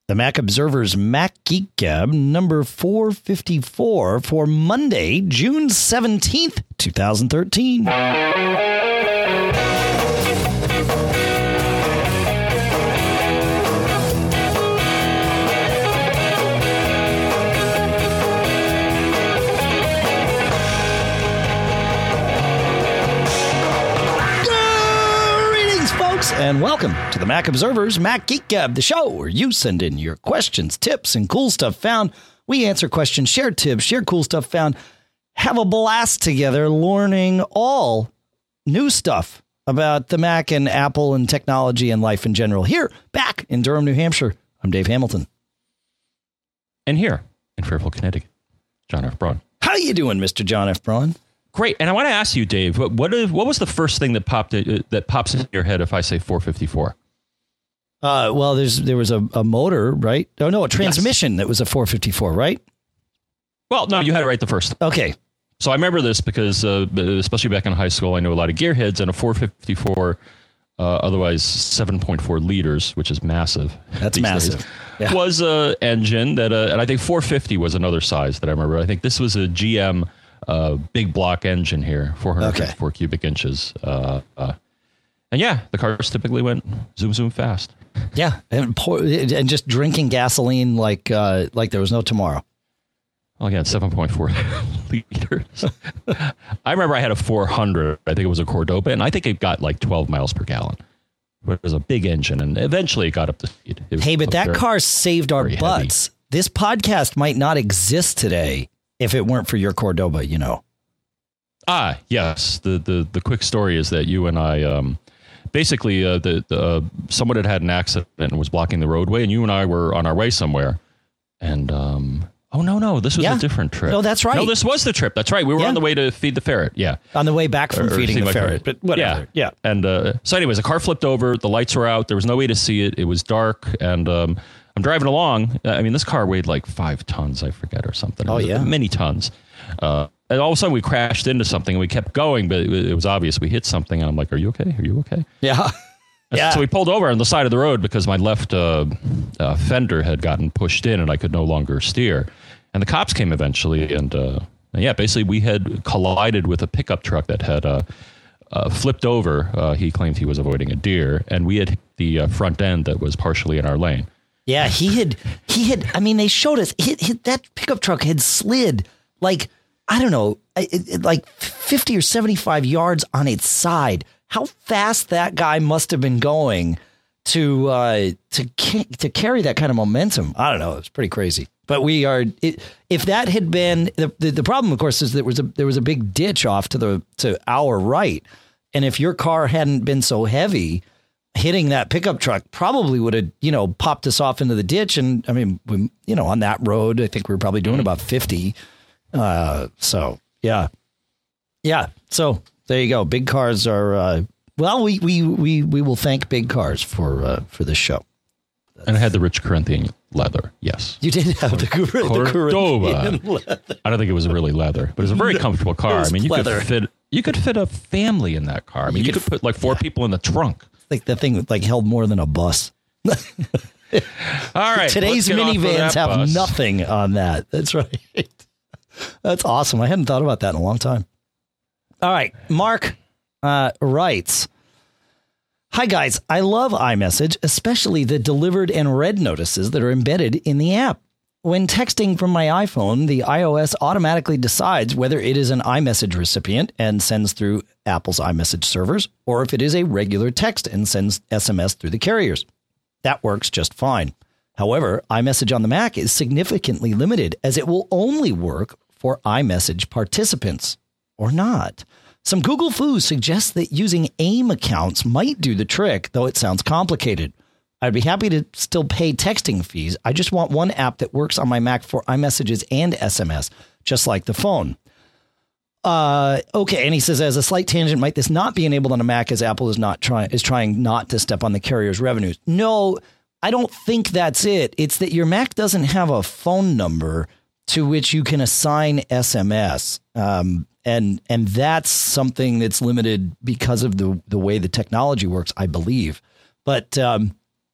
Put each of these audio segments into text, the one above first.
The Mac Observer's Mac Geek Gab number 454 for Monday, June 17th, 2013. And welcome to the Mac Observer's Mac Geek Gab, the show where you send in your questions, tips, and cool stuff found. We answer questions, share tips, share cool stuff found, have a blast together learning all new stuff about the Mac and Apple and technology and life in general. Here, back in Durham, New Hampshire, I'm Dave Hamilton. And here in Fairfield, Connecticut, John F. Braun. How you doing, Mr. John F. Braun? Great. And I want to ask you, Dave, what was the first thing that pops into your head if I say 454? Well, there was a motor, right? Oh, no, a transmission that was a 454, right? Well, no, you had it right the first time. Okay. So I remember this because, especially back in high school, I knew a lot of gearheads, and a 454, otherwise 7.4 liters, which is massive. That's massive. Yeah. Was an engine that, and I think 450 was another size that I remember. I think this was a GM big block engine here, 454 cubic inches. And yeah, the cars typically went zoom, zoom fast. Yeah. And just drinking gasoline like there was no tomorrow. Well, again, 7.4 liters. I remember I had a 400. I think it was a Cordoba, and I think it got like 12 miles per gallon. It was a big engine, and eventually it got up to speed. Hey, but that car saved our butts. Heavy. This podcast might not exist today if it weren't for your Cordoba, you know. Ah, yes. The quick story is that you and I, basically, someone had an accident and was blocking the roadway, and you and I were on our way somewhere. And, no, this was a different trip. No, that's right. No, this was the trip. That's right. We were on the way to feed the ferret. Yeah. On the way back from feeding the ferret, but whatever. Yeah. And so anyways, the car flipped over. The lights were out. There was no way to see it. It was dark. And I'm driving along. I mean, this car weighed like 5 tons, I forget, or something. Oh, yeah. Many tons. And all of a sudden we crashed into something and we kept going, but it was obvious we hit something. And I'm like, are you okay? Are you okay? Yeah. Yeah. So we pulled over on the side of the road because my left fender had gotten pushed in and I could no longer steer. And the cops came eventually. And basically we had collided with a pickup truck that had flipped over. He claimed he was avoiding a deer. And we had hit the front end that was partially in our lane. Yeah, he had, I mean, they showed us that pickup truck had slid like, I don't know, like 50 or 75 yards on its side. How fast that guy must have been going to carry that kind of momentum. I don't know. It's pretty crazy. But if that had been the problem, of course, is that there was a big ditch off to our right. And if your car hadn't been so heavy, hitting that pickup truck probably would have, popped us off into the ditch. And I mean, on that road, I think we were probably doing about 50. So yeah. So there you go. Big cars are, we will thank big cars for this show. And it had the rich Corinthian leather. Yes. You did have the Corinthian leather. I don't think it was really leather, but it was a very comfortable car. I mean, you could fit a family in that car. I mean, you could put like 4 people in the trunk. Like the thing held more than a bus. All right. Today's minivans have nothing on that. That's right. That's awesome. I hadn't thought about that in a long time. All right. Mark writes, hi, guys. I love iMessage, especially the delivered and read notices that are embedded in the app. When texting from my iPhone, the iOS automatically decides whether it is an iMessage recipient and sends through Apple's iMessage servers, or if it is a regular text and sends SMS through the carriers. That works just fine. However, iMessage on the Mac is significantly limited as it will only work for iMessage participants or not. Some Google Foo suggests that using AIM accounts might do the trick, though it sounds complicated. I'd be happy to still pay texting fees. I just want one app that works on my Mac for iMessages and SMS, just like the phone. Okay. And he says, as a slight tangent, might this not be enabled on a Mac as Apple is trying not to step on the carrier's revenues? No, I don't think that's it. It's that your Mac doesn't have a phone number to which you can assign SMS. And that's something that's limited because of the way the technology works, I believe. But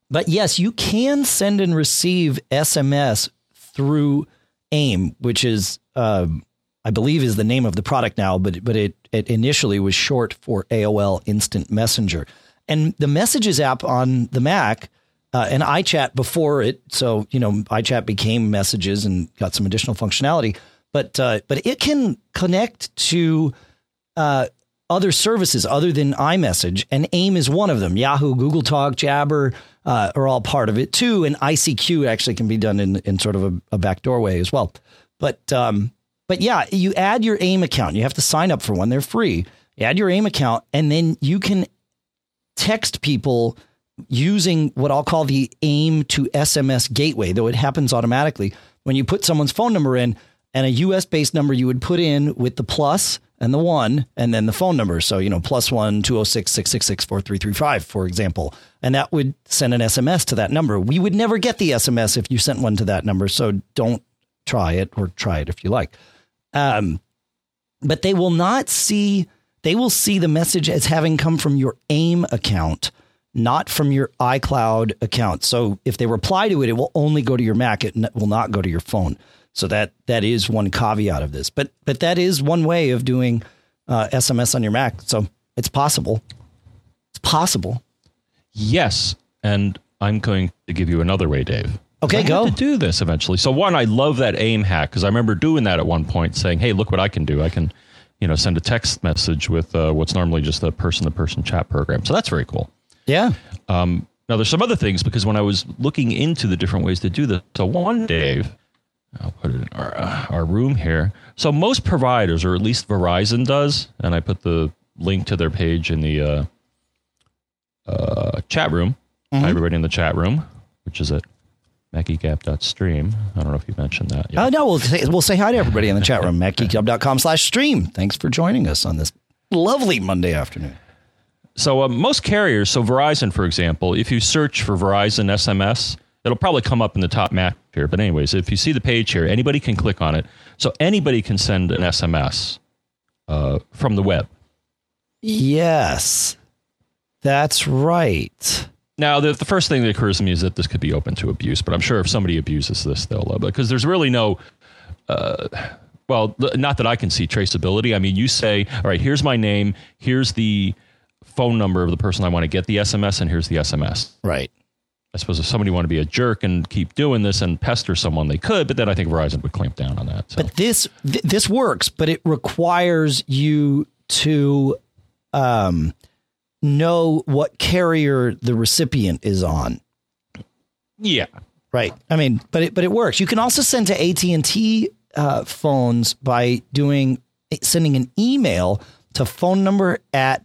But yes, you can send and receive SMS through AIM, which is, I believe, is the name of the product now, but it initially was short for AOL Instant Messenger. And the Messages app on the Mac and iChat before it, so iChat became Messages and got some additional functionality, but it can connect to other services other than iMessage, and AIM is one of them. Yahoo, Google Talk, Jabber are all part of it too, and ICQ actually can be done in sort of a backdoor way as well. But yeah, you add your AIM account. You have to sign up for one. They're free. You add your AIM account, and then you can text people using what I'll call the AIM to SMS gateway, though it happens automatically. When you put someone's phone number in, and a US-based number you would put in with the plus and the 1, and then the phone number. So, +1 206 666 4335, for example. And that would send an SMS to that number. We would never get the SMS if you sent one to that number. So don't try it, or try it if you like. But they will not see, they will see the message as having come from your AIM account, not from your iCloud account. So if they reply to it, it will only go to your Mac. It will not go to your phone. So that is one caveat of this, but that is one way of doing SMS on your Mac. So it's possible. It's possible. Yes. And I'm going to give you another way, Dave. Okay, go. I have to do this eventually. So one, I love that AIM hack, because I remember doing that at one point, saying, hey, look what I can do. I can, send a text message with what's normally just a person-to-person chat program. So that's very cool. Yeah. Now, there's some other things, because when I was looking into the different ways to do this, so one, Dave, I'll put it in our room here. So most providers, or at least Verizon does, and I put the link to their page in the chat room. Mm-hmm. Hi, everybody in the chat room, which is at MacGeekGap.stream. I don't know if you mentioned that yet. No, we'll say hi to everybody in the chat room, MacGeekGap.com/stream. Thanks for joining us on this lovely Monday afternoon. So most carriers, so Verizon, for example, if you search for Verizon SMS, it'll probably come up in the top map here. But anyways, if you see the page here, anybody can click on it. So anybody can send an SMS from the web. Yes, that's right. Now, the first thing that occurs to me is that this could be open to abuse. But I'm sure if somebody abuses this, they'll because there's really no, not that I can see, traceability. I mean, you say, all right, here's my name. Here's the phone number of the person I want to get the SMS, and here's the SMS. Right. I suppose if somebody wanted to be a jerk and keep doing this and pester someone, they could, but then I think Verizon would clamp down on that. So. But this works, but it requires you to know what carrier the recipient is on. Yeah. Right. I mean, but it works. You can also send to AT&T phones by sending an email to phone number at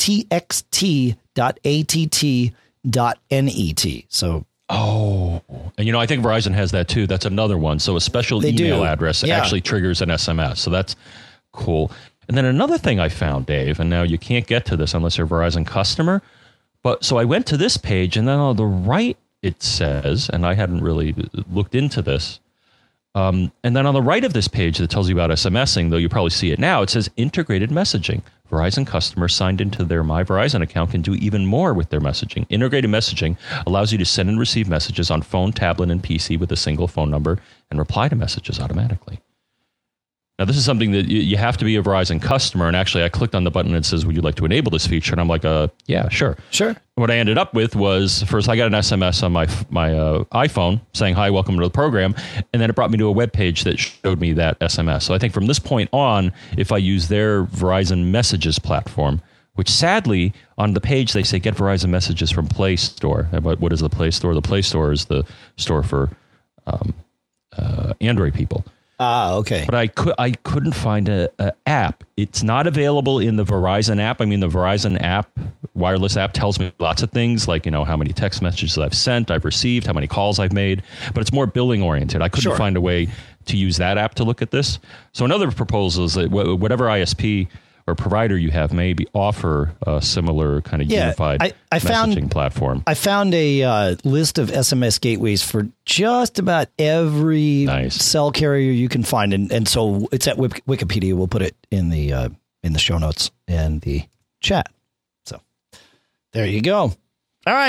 txt.att.net. So, and I think Verizon has that too. That's another one. So a special email address actually triggers an SMS. So that's cool. And then another thing I found, Dave, and now you can't get to this unless you're a Verizon customer. But so I went to this page, and then on the right it says, and I hadn't really looked into this. And then on the right of this page that tells you about SMSing, though you probably see it now, it says integrated messaging. Verizon customers signed into their My Verizon account can do even more with their messaging. Integrated messaging allows you to send and receive messages on phone, tablet, and PC with a single phone number and reply to messages automatically. Now, this is something that you have to be a Verizon customer. And actually, I clicked on the button and it says, would you like to enable this feature? And I'm like, yeah, sure. Sure. What I ended up with was, first, I got an SMS on my iPhone saying, hi, welcome to the program. And then it brought me to a web page that showed me that SMS. So I think from this point on, if I use their Verizon Messages platform, which sadly, on the page, they say, get Verizon Messages from Play Store. But what is the Play Store? The Play Store is the store for Android people. Okay. But I couldn't find a app. It's not available in the Verizon app. I mean, the Verizon app, wireless app, tells me lots of things, like, how many text messages I've sent, I've received, how many calls I've made. But it's more billing oriented. I couldn't find a way to use that app to look at this. So another proposal is that whatever ISP or provider you have maybe offer a similar kind of unified messaging platform. I found a list of SMS gateways for just about every cell carrier you can find. And so it's at Wikipedia. We'll put it in the show notes and the chat. So there you go. All right.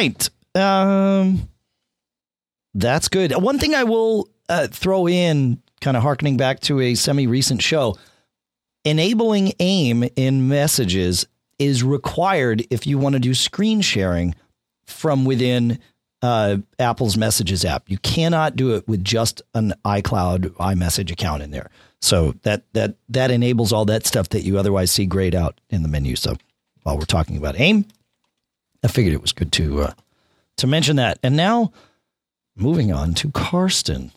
That's good. One thing I will throw in, kind of hearkening back to a semi-recent show, enabling AIM in messages is required if you want to do screen sharing from within Apple's Messages app. You cannot do it with just an iCloud iMessage account in there. So that enables all that stuff that you otherwise see grayed out in the menu. So while we're talking about AIM, I figured it was good to mention that. And now moving on to Karsten.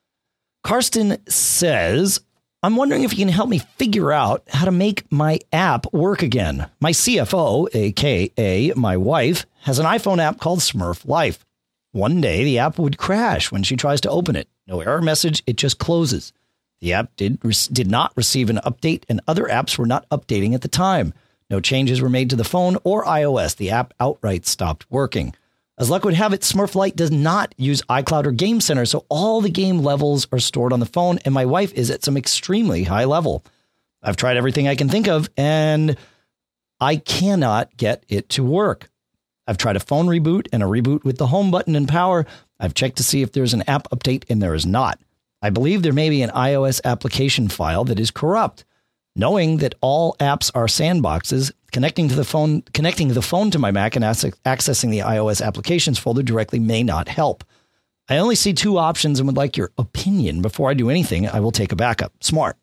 Karsten says, I'm wondering if you can help me figure out how to make my app work again. My CFO, aka my wife, has an iPhone app called Smurf Life. One day the app would crash when she tries to open it. No error message, it just closes. The app did not receive an update, and other apps were not updating at the time. No changes were made to the phone or iOS. The app outright stopped working. As luck would have it, Smurf Lite does not use iCloud or Game Center, so all the game levels are stored on the phone, and my wife is at some extremely high level. I've tried everything I can think of, and I cannot get it to work. I've tried a phone reboot and a reboot with the home button and power. I've checked to see if there's an app update, and there is not. I believe there may be an iOS application file that is corrupt. Knowing that all apps are sandboxes, connecting the phone to my Mac and accessing the iOS applications folder directly may not help. I only see two options and would like your opinion. Before I do anything, I will take a backup. Smart.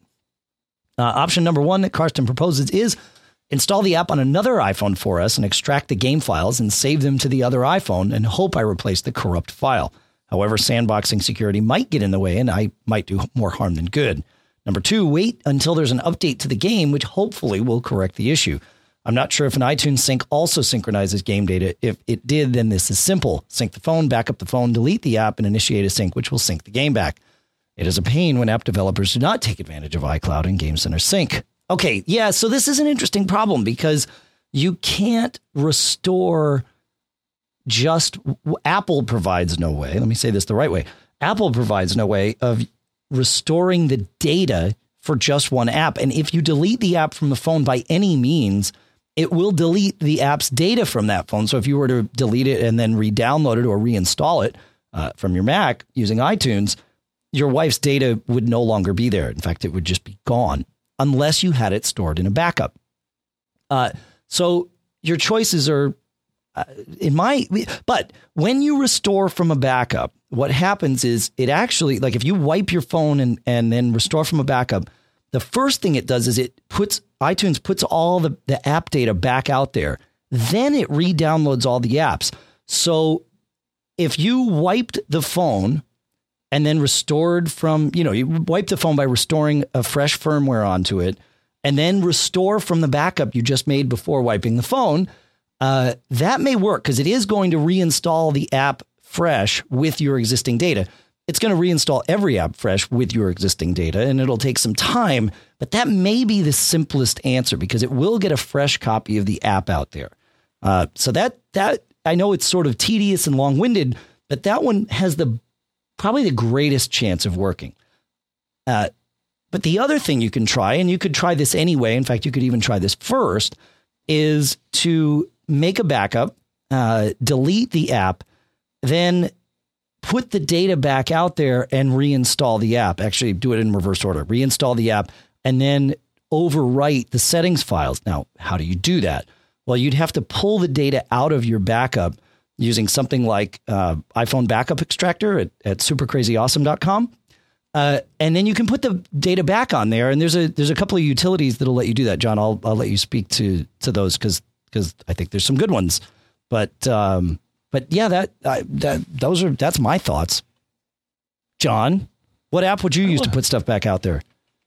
Option number one that Karsten proposes is install the app on another iPhone for us and extract the game files and save them to the other iPhone and hope I replace the corrupt file. However, sandboxing security might get in the way and I might do more harm than good. Number two, wait until there's an update to the game, which hopefully will correct the issue. I'm not sure if an iTunes sync also synchronizes game data. If it did, then this is simple. Sync the phone, back up the phone, delete the app, and initiate a sync, which will sync the game back. It is a pain when app developers do not take advantage of iCloud and Game Center Sync. Okay, yeah, so this is an interesting problem because you can't restore just... Apple provides no way. Let me say this the right way. Apple provides no way of restoring the data for just one app. And if you delete the app from the phone by any means, it will delete the app's data from that phone. So if you were to delete it and then re-download it or reinstall it from your Mac using iTunes, your wife's data would no longer be there. In fact, it would just be gone unless you had it stored in a backup. So your choices are but when you restore from a backup, what happens is it actually, like if you wipe your phone and then restore from a backup, the first thing it does is iTunes puts all the app data back out there. Then it re-downloads all the apps. So if you wiped the phone and then restored from, you wipe the phone by restoring a fresh firmware onto it and then restore from the backup you just made before wiping the phone, that may work because it is going to reinstall the app fresh with your existing data. It's going to reinstall every app fresh with your existing data, and it'll take some time, but that may be the simplest answer because it will get a fresh copy of the app out there. So that I know it's sort of tedious and long-winded, but that one has probably the greatest chance of working. But the other thing you can try, and you could try this anyway, in fact, you could even try this first, is to make a backup, delete the app, then put the data back out there and reinstall the app. Actually, do it in reverse order. Reinstall the app and then overwrite the settings files. Now, how do you do that? Well, you'd have to pull the data out of your backup using something like iPhone Backup Extractor at supercrazyawesome.com. And then you can put the data back on there. And there's a couple of utilities that'll let you do that. John, I'll let you speak to those because I think there's some good ones. But yeah, that's my thoughts. John, what app would you use to put stuff back out there?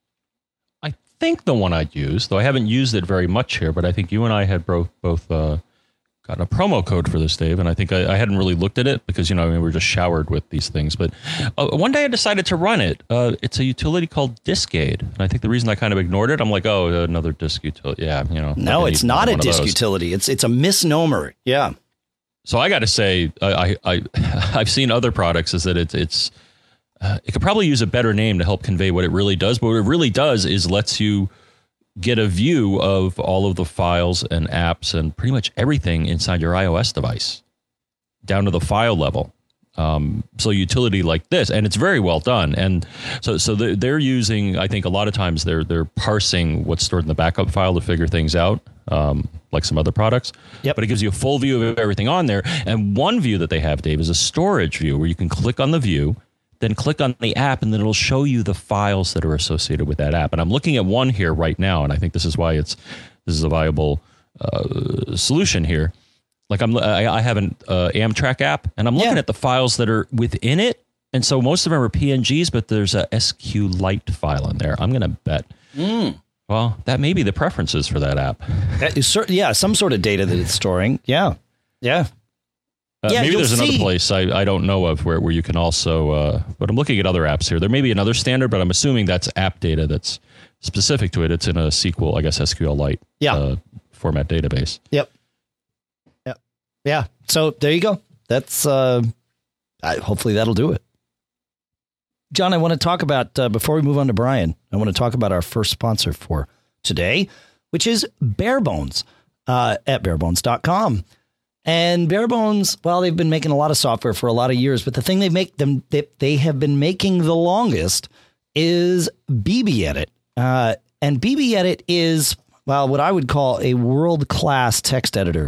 I think the one I'd use, though I haven't used it very much here, but I think you and I had both gotten a promo code for this, Dave, and I think I hadn't really looked at it because, we were just showered with these things. But one day I decided to run it. It's a utility called Diskade. And I think the reason I kind of ignored it, I'm like, oh, another disk utility. Yeah, No, it's not a disk utility. It's a misnomer. Yeah. So I got to say, I've seen other products is that it could probably use a better name to help convey what it really does. But what it really does is lets you get a view of all of the files and apps and pretty much everything inside your iOS device. down to the file level. So utility like this, and it's very well done. And so they're using, I think a lot of times they're parsing what's stored in the backup file to figure things out, like some other products. Yep. But it gives you a full view of everything on there. And one view that they have, Dave, is a storage view where you can click on the view, then click on the app, and then it'll show you the files that are associated with that app. And I'm looking at one here right now, and I think this is why this is a viable solution here. Like I have an Amtrak app, and I'm looking at the files that are within it, and so most of them are PNGs, but there's a SQLite file in there. I'm going to bet. Well, that may be the preferences for that app. That is some sort of data that it's storing. Yeah. Maybe there's another place I don't know of where you can also. But I'm looking at other apps here. There may be another standard, but I'm assuming that's app data that's specific to it. It's in a SQL, I guess SQLite format database. Yep. Yeah. So there you go. That's hopefully that'll do it. John, I want to talk about, before we move on to Brian, I want to talk about our first sponsor for today, which is Barebones at barebones.com. And Barebones, well, they've been making a lot of software for a lot of years, but the thing they have been making the longest is BBEdit. And BBEdit is, well, what I would call a world-class text editor.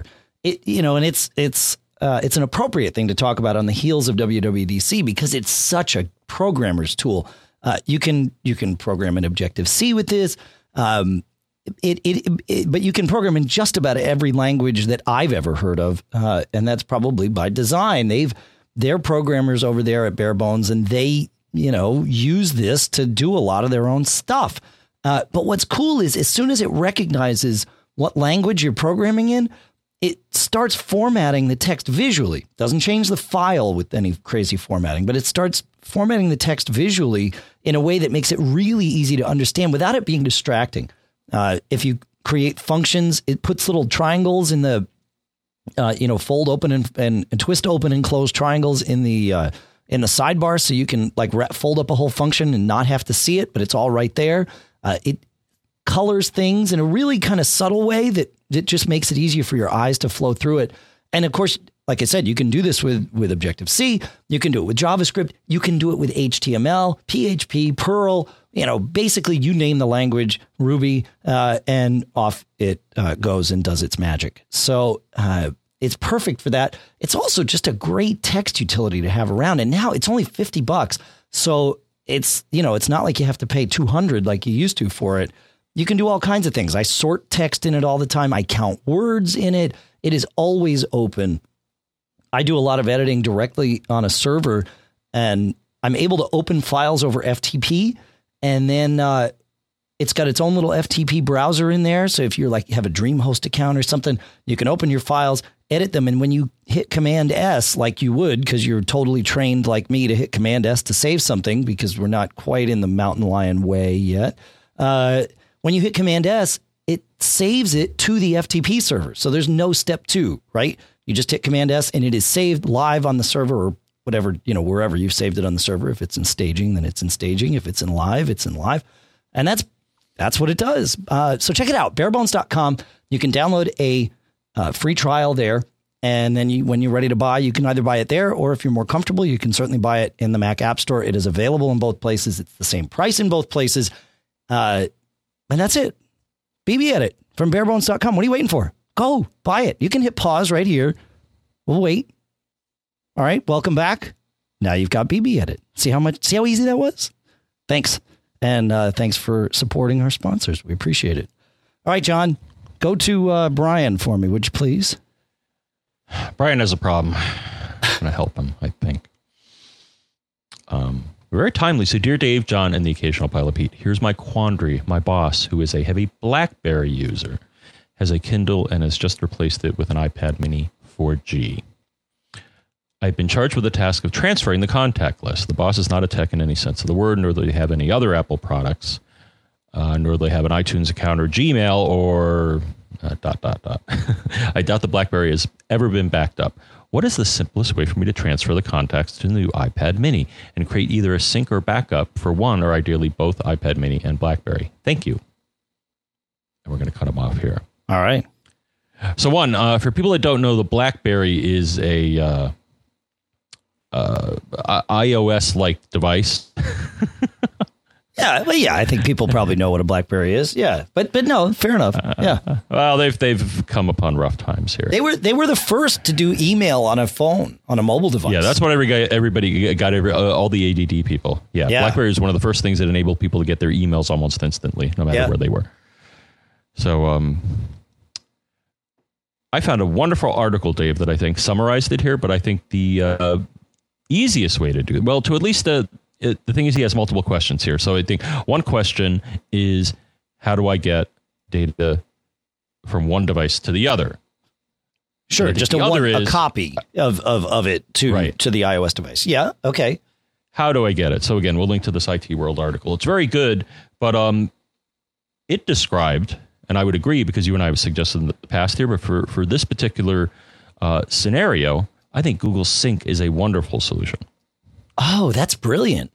It's an appropriate thing to talk about on the heels of WWDC because it's such a programmer's tool. You can program in Objective-C with this, but you can program in just about every language that I've ever heard of, and that's probably by design. They're programmers over there at Barebones, and they use this to do a lot of their own stuff. But what's cool is as soon as it recognizes what language you're programming in, it starts formatting the text visually. Doesn't change the file with any crazy formatting, but it starts formatting the text visually in a way that makes it really easy to understand without it being distracting. If you create functions, it puts little triangles in the, fold open and twist open and close triangles in the sidebar, so you can fold up a whole function and not have to see it, but it's all right there. It colors things in a really kind of subtle way that just makes it easier for your eyes to flow through it. And of course, like I said, you can do this with Objective-C. You can do it with JavaScript. You can do it with HTML, PHP, Perl, basically you name the language, Ruby, and off it goes and does its magic. So it's perfect for that. It's also just a great text utility to have around. And now it's only $50. So it's not like you have to pay $200 like you used to for it. You can do all kinds of things. I sort text in it all the time. I count words in it. It is always open. I do a lot of editing directly on a server, and I'm able to open files over FTP. And then it's got its own little FTP browser in there. So if you're you have a DreamHost account or something, you can open your files, edit them. And when you hit Command S, like you would, because you're totally trained like me to hit Command S to save something, because we're not quite in the Mountain Lion way yet. When you hit Command S, it saves it to the FTP server. So there's no step 2, right? You just hit Command S and it is saved live on the server, or whatever, wherever you've saved it on the server. If it's in staging, then it's in staging. If it's in live, it's in live. And that's what it does. So check it out, barebones.com. You can download a free trial there. And then when you're ready to buy, you can either buy it there, or if you're more comfortable, you can certainly buy it in the Mac App Store. It is available in both places. It's the same price in both places. And that's it. BBEdit from barebones.com. What are you waiting for? Go buy it. You can hit pause right here. We'll wait. All right. Welcome back. Now you've got BBEdit. See how easy that was? Thanks. And thanks for supporting our sponsors. We appreciate it. All right, John, go to Brian for me, would you please? Brian has a problem. I'm going to help him, I think. Very timely. So, dear Dave, John, and the occasional Pilot Pete, here's my quandary. My boss, who is a heavy BlackBerry user, has a Kindle and has just replaced it with an iPad mini 4G. I've been charged with the task of transferring the contact list. The boss is not a tech in any sense of the word, nor do they have any other Apple products, nor do they have an iTunes account or Gmail or ... I doubt the BlackBerry has ever been backed up. What is the simplest way for me to transfer the contacts to the new iPad mini and create either a sync or backup for one, or ideally both iPad mini and BlackBerry? Thank you. And we're going to cut them off here. All right. So one, for people that don't know, the BlackBerry is a iOS-like device. Yeah, well, yeah, I think people probably know what a BlackBerry is. Yeah, but no, fair enough. Yeah. Well, they've come upon rough times here. They were the first to do email on a phone, on a mobile device. Yeah, that's what everybody got. All the ADD people. Yeah, BlackBerry is one of the first things that enabled people to get their emails almost instantly, no matter where they were. So, I found a wonderful article, Dave, that I think summarized it here. But I think the easiest way to do it, well, to at least the thing is, he has multiple questions here. So I think one question is, how do I get data from one device to the other? Sure, just a copy of it to the iOS device. Yeah, okay. How do I get it? So again, we'll link to this IT World article. It's very good, but it described, and I would agree because you and I have suggested in the past here, but for this particular scenario, I think Google Sync is a wonderful solution. Oh, that's brilliant.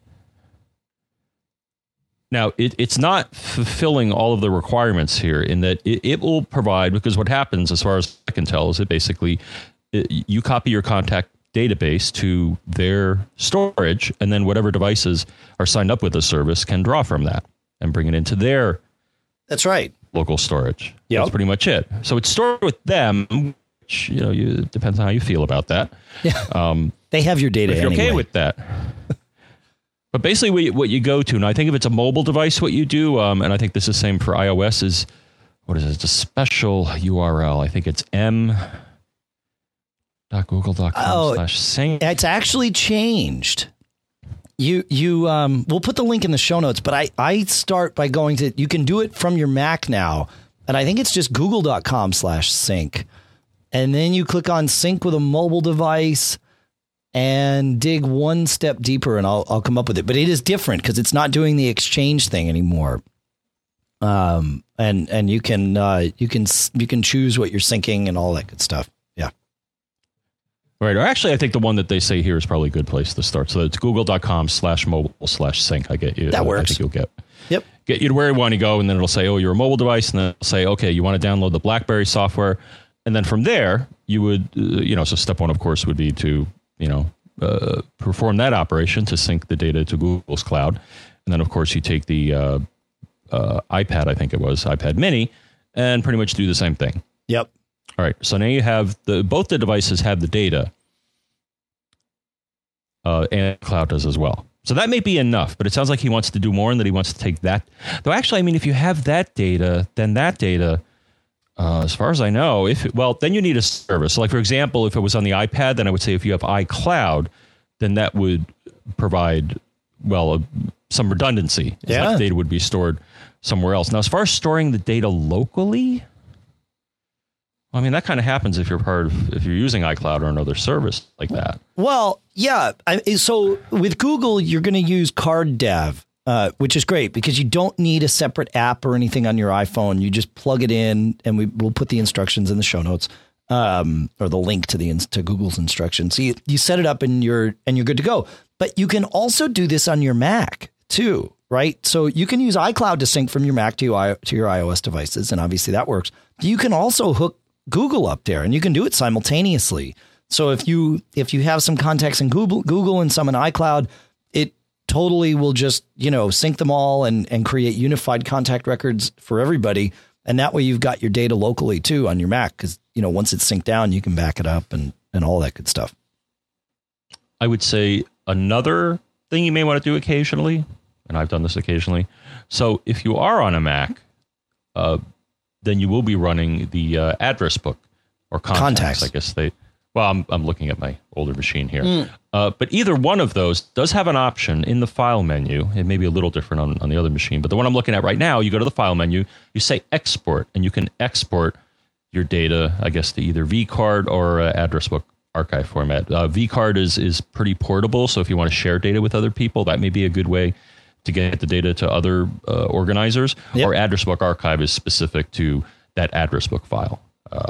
Now, it's not fulfilling all of the requirements here in that it will provide, because what happens, as far as I can tell, is it basically, you copy your contact database to their storage, and then whatever devices are signed up with the service can draw from that and bring it into their That's right. local storage. Yep. That's pretty much it. So it's stored with them, which, it depends on how you feel about that. Yeah. They have your data if you're anyway. okay with that. But basically what you go to, and I think if it's a mobile device, what you do, and I think this is the same for iOS, is, what is it? It's a special URL. I think it's m.google.com/sync. It's actually changed. We'll put the link in the show notes, but I start by going to, you can do it from your Mac now, and I think it's just google.com/sync. And then you click on sync with a mobile device and dig one step deeper, and I'll come up with it. But it is different because it's not doing the exchange thing anymore. And you can choose what you're syncing and all that good stuff. Yeah. Right. Or actually, I think the one that they say here is probably a good place to start. So it's google.com/mobile/sync. I get you. That works. I think you'll get Yep. you to where you want to go, and then it'll say, oh, you're a mobile device, and then it'll say, okay, you want to download the BlackBerry software, and then from there you would, so step one, of course, would be to perform that operation to sync the data to Google's cloud, and then of course you take the iPad, I think it was iPad Mini, and pretty much do the same thing. Yep. All right. So now you have both the devices have the data, and cloud does as well. So that may be enough, but it sounds like he wants to do more and that he wants to take that. Though actually, I mean, if you have that data, then that data, as far as I know, then you need a service. So like, for example, if it was on the iPad, then I would say if you have iCloud, then that would provide, some redundancy. Yeah. The data would be stored somewhere else. Now, as far as storing the data locally, I mean, that kind of happens if you're using iCloud or another service like that. Well, yeah. So with Google, you're going to use CardDAV, which is great because you don't need a separate app or anything on your iPhone. You just plug it in, and we'll put the instructions in the show notes, or the link to Google's instructions. So you set it up and you're good to go. But you can also do this on your Mac too, right? So you can use iCloud to sync from your Mac to your iOS devices, and obviously that works. You can also hook Google up there, and you can do it simultaneously. So if you have some contacts in Google and some in iCloud, it totally will just, sync them all and create unified contact records for everybody. And that way you've got your data locally too on your Mac. Cause once it's synced down, you can back it up and all that good stuff. I would say another thing you may want to do occasionally, and I've done this occasionally. So if you are on a Mac, then you will be running the address book or contacts. I guess I'm looking at my older machine here. But either one of those does have an option in the file menu. It may be a little different on the other machine, but the one I'm looking at right now, you go to the file menu, you say export, and you can export your data, I guess, to either vCard or address book archive format. vCard is pretty portable, so if you want to share data with other people, that may be a good way to get the data to other organizers. Yep. Or address book archive is specific to that address book file.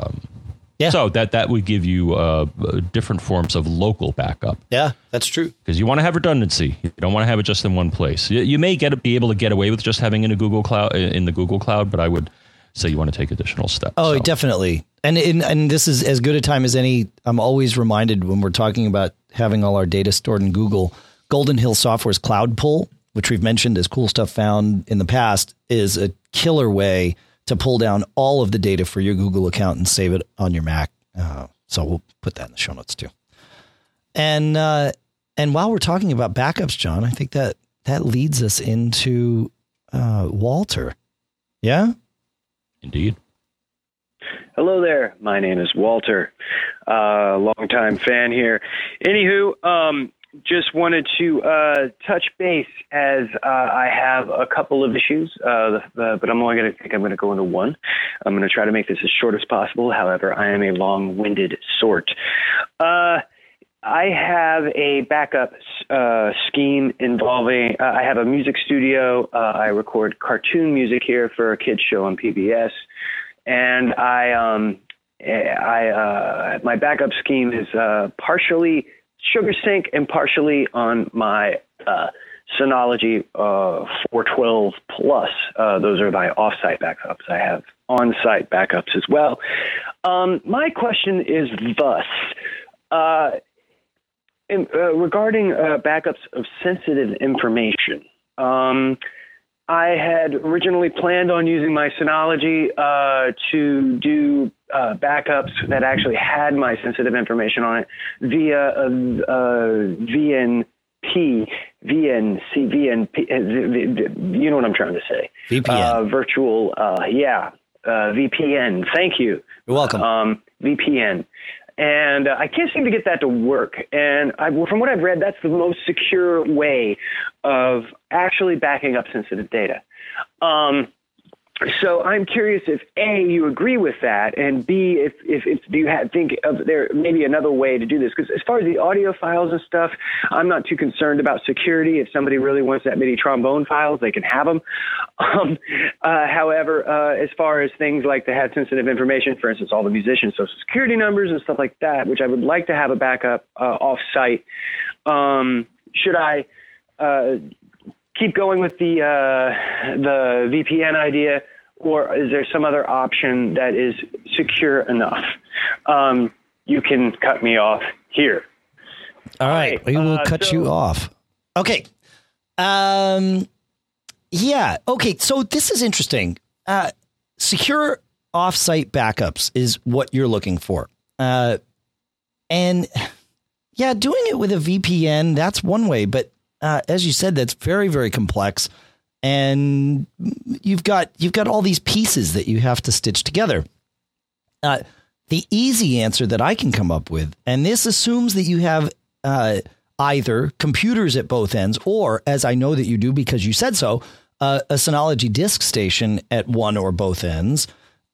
So that would give you different forms of local backup. Yeah, that's true. Because you want to have redundancy. You don't want to have it just in one place. You may be able to get away with just having it in the Google Cloud, but I would say you want to take additional steps. Oh, definitely. And this is as good a time as any. I'm always reminded when we're talking about having all our data stored in Google. Golden Hill Software's Cloud Pull, which we've mentioned as cool stuff found in the past, is a killer way to pull down all of the data for your Google account and save it on your Mac. So we'll put that in the show notes too. And while we're talking about backups, John, I think that leads us into Walter. Yeah? Indeed. Hello there. My name is Walter. Longtime fan here. Anywho, just wanted to touch base as I have a couple of issues, but I'm only going to go into one. I'm going to try to make this as short as possible. However, I am a long-winded sort. I have a backup scheme involving, I have a music studio. I record cartoon music here for a kids show on PBS. And my backup scheme is partially SugarSync and partially on my Synology 412 Plus. Those are my off-site backups. I have on-site backups as well. My question is thus. Regarding backups of sensitive information, I had originally planned on using my Synology to do backups that actually had my sensitive information on it via VNC, you know what I'm trying to say. VPN. Virtual, VPN. Thank you. You're welcome. VPN. And I can't seem to get that to work. And from what I've read, that's the most secure way of actually backing up sensitive data. So I'm curious if A, you agree with that, and B, if do you think of there maybe another way to do this? Because as far as the audio files and stuff, I'm not too concerned about security. If somebody really wants that many trombone files, they can have them. However, as far as things like that had sensitive information, for instance, all the musicians' social security numbers and stuff like that, which I would like to have a backup off-site, should I keep going with the VPN idea, or is there some other option that is secure enough? You can cut me off here. All right. We will cut you off. Okay. Yeah. Okay. So this is interesting. Secure off-site backups is what you're looking for. And yeah, doing it with a VPN, that's one way, but as you said, that's very, very complex, and you've got all these pieces that you have to stitch together. The easy answer that I can come up with, and this assumes that you have either computers at both ends, or, as I know that you do because you said so, a Synology disk station at one or both ends.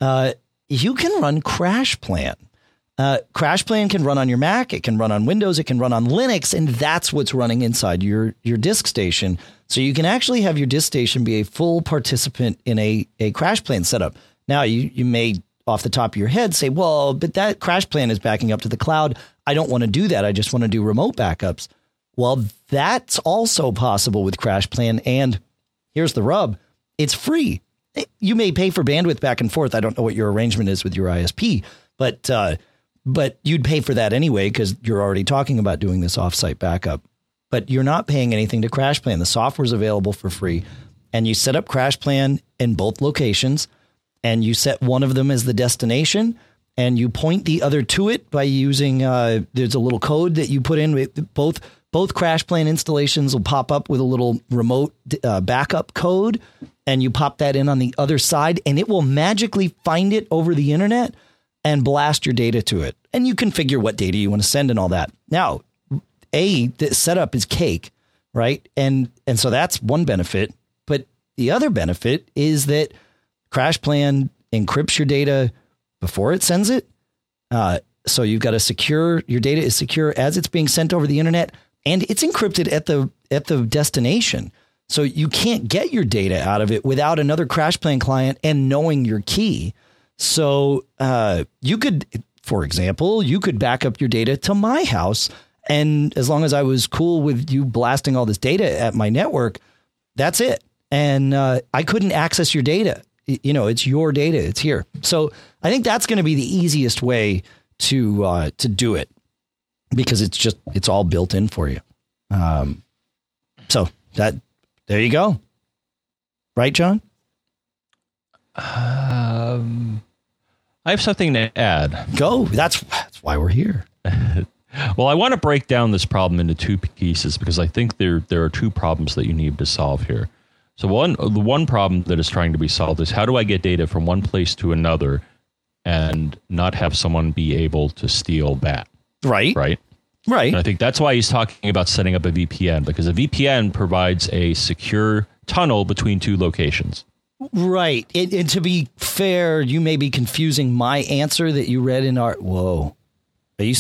You can run CrashPlan. CrashPlan can run on your Mac, it can run on Windows, it can run on Linux, and that's what's running inside your disk station. So you can actually have your disk station be a full participant in a CrashPlan setup. Now, you may, off the top of your head, say, well, but that CrashPlan is backing up to the cloud. I don't want to do that. I just want to do remote backups. Well, that's also possible with CrashPlan, and here's the rub. It's free. You may pay for bandwidth back and forth. I don't know what your arrangement is with your ISP, but you'd pay for that anyway because you're already talking about doing this offsite backup. But you're not paying anything to CrashPlan. The software is available for free, and you set up CrashPlan in both locations, and you set one of them as the destination, and you point the other to it by using there's a little code that you put in. With both CrashPlan installations will pop up with a little remote backup code, and you pop that in on the other side, and it will magically find it over the internet and blast your data to it. And you configure what data you want to send and all that. Now, the setup is cake, right? And so that's one benefit. But the other benefit is that CrashPlan encrypts your data before it sends it. So you've got your data is secure as it's being sent over the internet, and it's encrypted at the destination. So you can't get your data out of it without another CrashPlan client and knowing your key. So you could, for example, back up your data to my house. And as long as I was cool with you blasting all this data at my network, that's it. And I couldn't access your data. It's your data. It's here. So I think that's going to be the easiest way to do it, because it's all built in for you. So there you go. Right, John? I have something to add. Go. That's why we're here. Well, I want to break down this problem into two pieces, because I think there are two problems that you need to solve here. So the one problem that is trying to be solved is, how do I get data from one place to another and not have someone be able to steal that? Right. Right. Right. And I think that's why he's talking about setting up a VPN, because a VPN provides a secure tunnel between two locations. Right. And to be fair, you may be confusing my answer that you read in our... Whoa. Are you...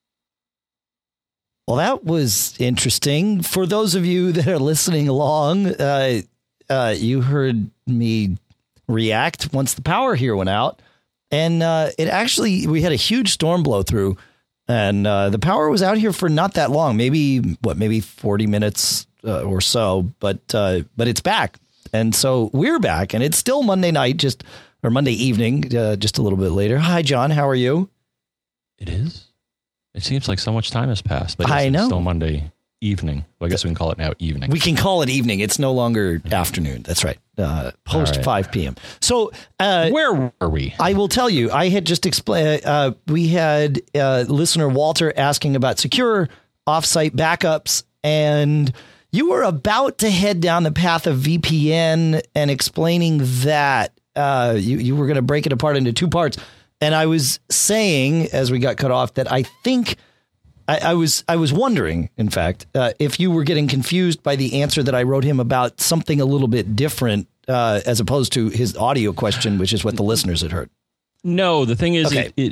Well, that was interesting. For those of you that are listening along, you heard me react once the power here went out. And we had a huge storm blow through, and the power was out here for not that long, maybe 40 minutes or so, but it's back. And so we're back, and it's still Monday night, or Monday evening, just a little bit later. Hi, John. How are you? It is. It seems like so much time has passed, but I know. It's still Monday evening. Well, I guess we can call it now evening. We can call it evening. It's no longer afternoon. That's right. Post right. 5 p.m. So where were we? I will tell you, I had just explained, we had listener Walter asking about secure offsite backups, and you were about to head down the path of VPN and explaining that you were going to break it apart into two parts. And I was saying, as we got cut off, that I think I was wondering, in fact, if you were getting confused by the answer that I wrote him about something a little bit different, as opposed to his audio question, which is what the listeners had heard. No, the thing is, okay.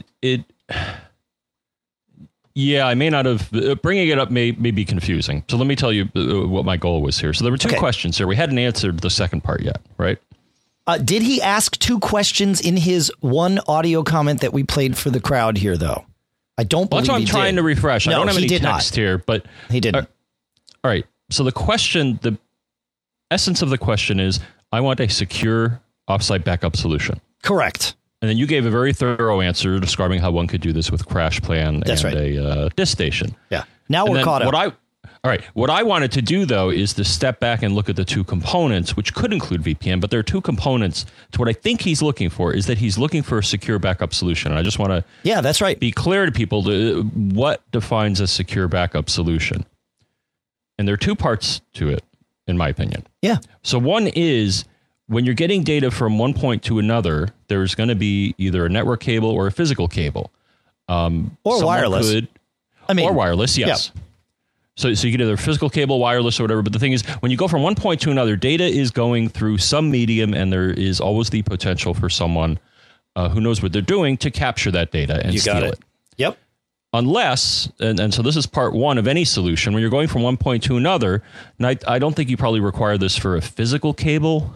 Yeah, I may not have. Bringing it up may be confusing. So let me tell you what my goal was here. So there were two questions here. We hadn't answered the second part yet, right? Did he ask two questions in his one audio comment that we played for the crowd here, though? I don't believe that's what I'm he trying did. to refresh. No, I don't have he any did text not. here, but he didn't. All right. So the question, the essence of the question is, I want a secure offsite backup solution. Correct. And then you gave a very thorough answer describing how one could do this with CrashPlan That's and right. a disk station. Yeah. Now we're caught up. All right. What I wanted to do, though, is to step back and look at the two components, which could include VPN, but there are two components to what I think he's looking for, is that he's looking for a secure backup solution. And I just want to that's right. be clear to people what defines a secure backup solution. And there are two parts to it, in my opinion. Yeah. So one is, when you're getting data from one point to another, there's going to be either a network cable or a physical cable. Or wireless. Or wireless, yes. Yeah. So you get either physical cable, wireless, or whatever. But the thing is, when you go from one point to another, data is going through some medium, and there is always the potential for someone who knows what they're doing to capture that data and steal it. Yep. Unless, and so this is part one of any solution, when you're going from one point to another, and I don't think you probably require this for a physical cable,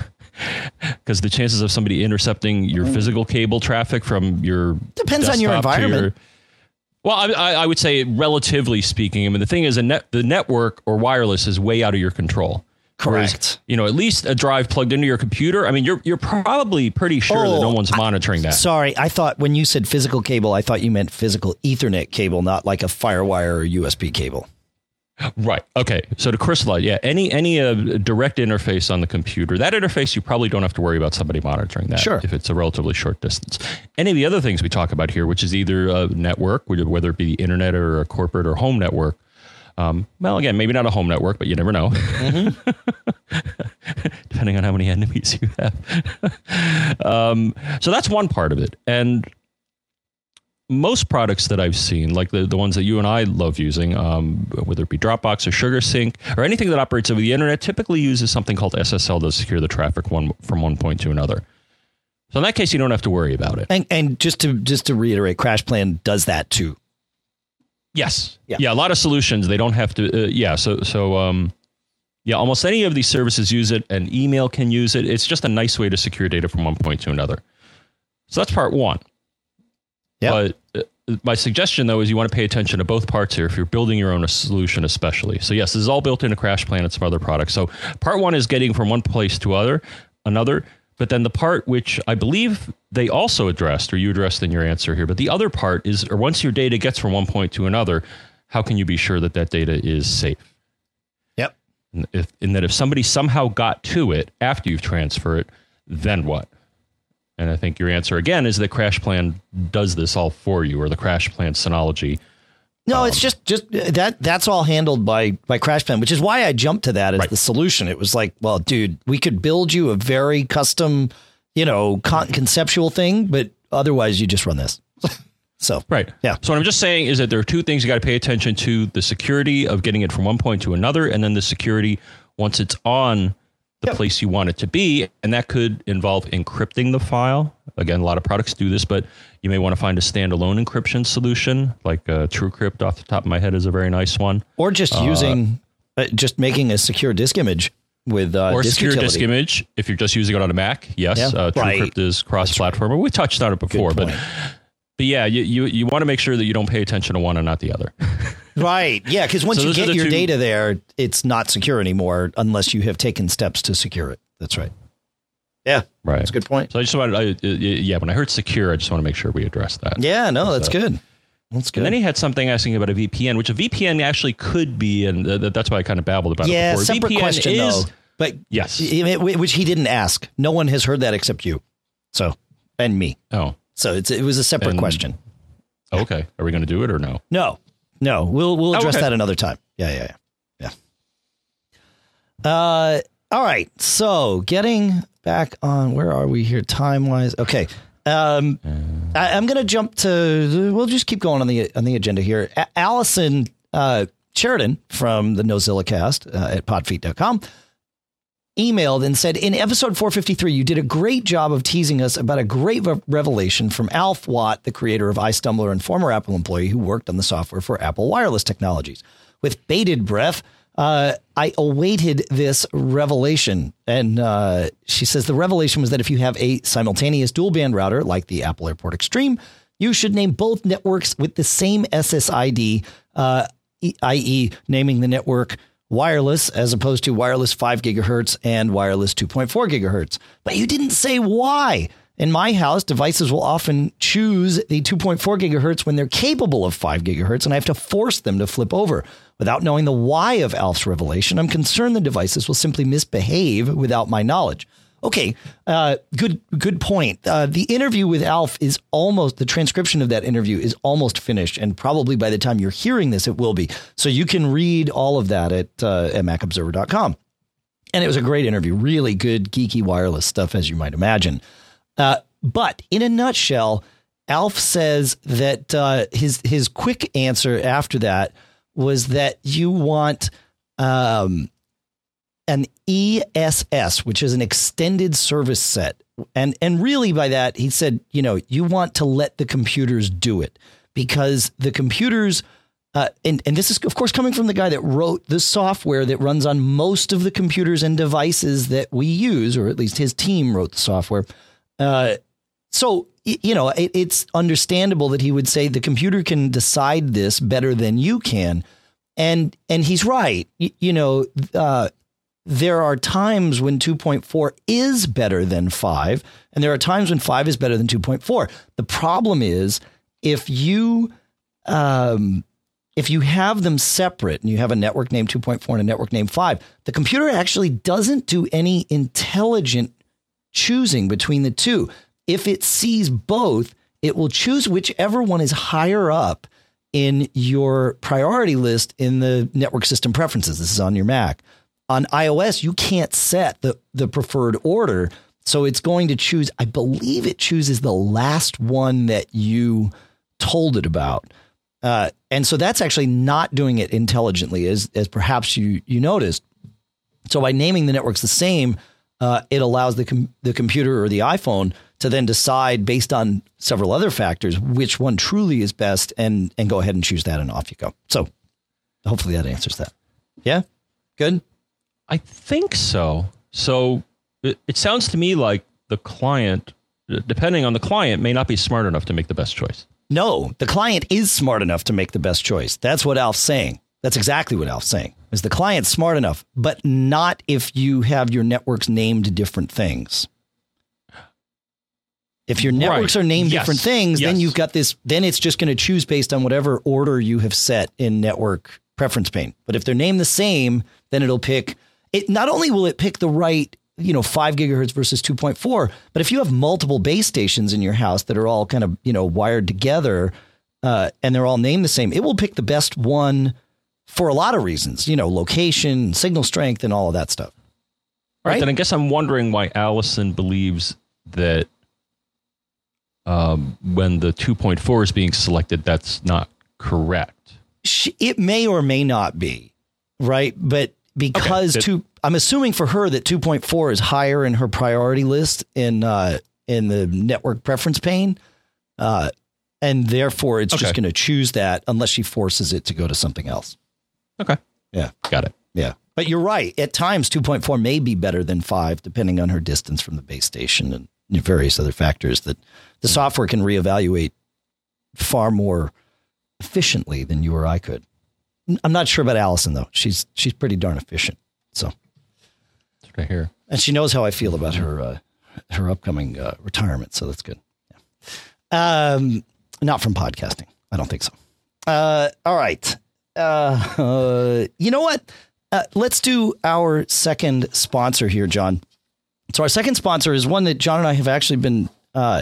because the chances of somebody intercepting your physical cable traffic from your depends on your environment. Well, I would say, relatively speaking, I mean, the thing is, the network or wireless is way out of your control. Correct. Whereas, at least a drive plugged into your computer. I mean, you're probably pretty sure that no one's monitoring that. Sorry, I thought when you said physical cable, I thought you meant physical Ethernet cable, not like a FireWire or USB cable. Right. Okay. So to crystallize, any direct interface on the computer, that interface, you probably don't have to worry about somebody monitoring that. Sure. If it's a relatively short distance. Any of the other things we talk about here, which is either a network, whether it be the internet or a corporate or home network. Well, again, maybe not a home network, but you never know. Mm-hmm. Depending on how many enemies you have. So that's one part of it. And most products that I've seen, like the ones that you and I love using, whether it be Dropbox or SugarSync or anything that operates over the internet, typically uses something called SSL to secure the traffic from one point to another. So in that case, you don't have to worry about it. And just to reiterate, CrashPlan does that too. Yes. Yeah. A lot of solutions, they don't have to. Almost any of these services use it, and email can use it. It's just a nice way to secure data from one point to another. So that's part one. Yeah. But my suggestion, though, is you want to pay attention to both parts here if you're building your own solution, especially. So, yes, this is all built into CrashPlan and some other products. So part one is getting from one place to another. But then the part which I believe they also addressed, or you addressed in your answer here, but the other part is, or once your data gets from one point to another, how can you be sure that that data is safe? Yep. And that if somebody somehow got to it after you've transferred it, then what? And I think your answer again is that CrashPlan does this all for you, or the CrashPlan Synology. No, it's just that's all handled by CrashPlan, which is why I jumped to that as the solution. It was like, well, dude, we could build you a very custom, conceptual thing, but otherwise you just run this. So, yeah. So what I'm just saying is that there are two things you got to pay attention to: the security of getting it from one point to another, and then the security once it's on the place you want it to be. And that could involve encrypting the file. Again, a lot of products do this, but you may want to find a standalone encryption solution, like TrueCrypt off the top of my head is a very nice one. Or just using, just making a secure disk image with or disk secure utility. disk image if you're just using it on a Mac. Yes, TrueCrypt is cross-platform. We touched on it before, but yeah, you want to make sure that you don't pay attention to one and not the other. Right. Yeah, because once you get your data there, it's not secure anymore unless you have taken steps to secure it. That's right. Yeah. Right. That's a good point. So I just wanted, when I heard secure, I just want to make sure we address that. Yeah, no, that's good. That's good. And then he had something asking about a VPN, which a VPN actually could be, and that's why I kind of babbled about it before. Yeah, separate VPN question, though. But yes, which he didn't ask. No one has heard that except you. So, and me. Oh. So it was a separate question. Okay. Are we going to do it or no? No. We'll address that another time. Yeah. All right. So getting back on, where are we here time wise? Okay. I'm going to jump to, we'll just keep going on the agenda here. Allison Sheridan from the Nozilla cast at podfeet.com emailed and said, in episode 453, you did a great job of teasing us about a great revelation from Alf Watt, the creator of iStumbler and former Apple employee who worked on the software for Apple wireless technologies. With bated breath, I awaited this revelation. And she says the revelation was that if you have a simultaneous dual band router like the Apple Airport Extreme, you should name both networks with the same SSID, i.e. naming the network wireless as opposed to wireless 5 gigahertz and wireless 2.4 gigahertz. But you didn't say why. In my house, devices will often choose the 2.4 gigahertz when they're capable of 5 gigahertz, and I have to force them to flip over. Without knowing the why of Alf's revelation, I'm concerned the devices will simply misbehave without my knowledge. Okay, good point. The interview with Alf is the transcription of that interview is almost finished, and probably by the time you're hearing this, it will be. So you can read all of that at macobserver.com. And it was a great interview, really good, geeky wireless stuff, as you might imagine. But in a nutshell, Alf says that his quick answer after that was that you want an ESS, which is an extended service set. And really by that, he said, you want to let the computers do it because the computers, and this is, of course, coming from the guy that wrote the software that runs on most of the computers and devices that we use, or at least his team wrote the software. So, it's understandable that he would say the computer can decide this better than you can. And he's right. There are times when 2.4 is better than 5, and there are times when 5 is better than 2.4. The problem is if you have them separate and you have a network named 2.4 and a network named 5, the computer actually doesn't do any intelligent choosing between the two. If it sees both, it will choose whichever one is higher up in your priority list in the network system preferences. This is on your Mac. On iOS, you can't set the preferred order. So it's going to choose, I believe it chooses the last one that you told it about. And so that's actually not doing it intelligently as perhaps you noticed. So by naming the networks the same, it allows the computer or the iPhone to then decide based on several other factors which one truly is best and go ahead and choose that, and off you go. So hopefully that answers that. Yeah. Good. I think so. So it sounds to me like the client, depending on the client, may not be smart enough to make the best choice. No, the client is smart enough to make the best choice. That's what Alf's saying. That's exactly what Alf's saying, is the client's smart enough, but not if you have your networks named different things. If your networks are named different things, then you've got this, then it's just going to choose based on whatever order you have set in network preference pane. But if they're named the same, then it'll pick it. Not only will it pick the right, 5 gigahertz versus 2.4, but if you have multiple base stations in your house that are all kind of, wired together, and they're all named the same, it will pick the best one for a lot of reasons, location, signal strength, and all of that stuff. Right. Then I guess I'm wondering why Allison believes that when the 2.4 is being selected, that's not correct. It may or may not be, right? But because I'm assuming for her that 2.4 is higher in her priority list in the network preference pane, and therefore it's just going to choose that unless she forces it to go to something else. Okay. Yeah. Got it. Yeah. But you're right. At times, 2.4 may be better than 5, depending on her distance from the base station and various other factors that the software can reevaluate far more efficiently than you or I could. I'm not sure about Allison, though. She's pretty darn efficient. So that's what I hear. And she knows how I feel about her upcoming retirement. So that's good. Yeah. Not from podcasting. I don't think so. All right. You know what? Let's do our second sponsor here, John. So our second sponsor is one that John and I have actually been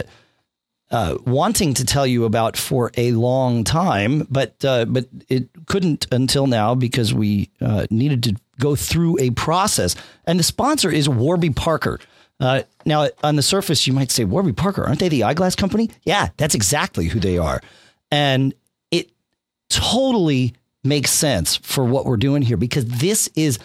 wanting to tell you about for a long time, but it couldn't until now because we needed to go through a process. And the sponsor is Warby Parker. Now, on the surface, you might say, Warby Parker, aren't they the eyeglass company? Yeah, that's exactly who they are. And it totally makes sense for what we're doing here, because this is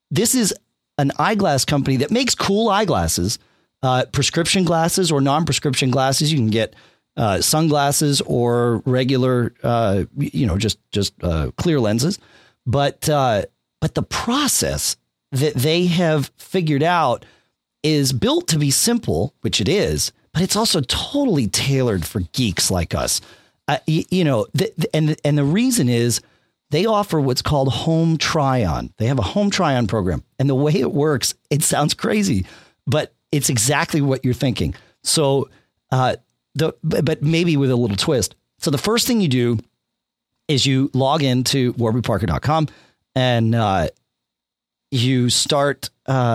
an eyeglass company that makes cool eyeglasses, prescription glasses or non-prescription glasses. You can get sunglasses or regular, just clear lenses. But the process that they have figured out is built to be simple, which it is, but it's also totally tailored for geeks like us. And the reason is they offer what's called home try-on. They have a home try-on program, and the way it works, it sounds crazy, but it's exactly what you're thinking. So, but maybe with a little twist. So the first thing you do is you log into warbyparker.com and you start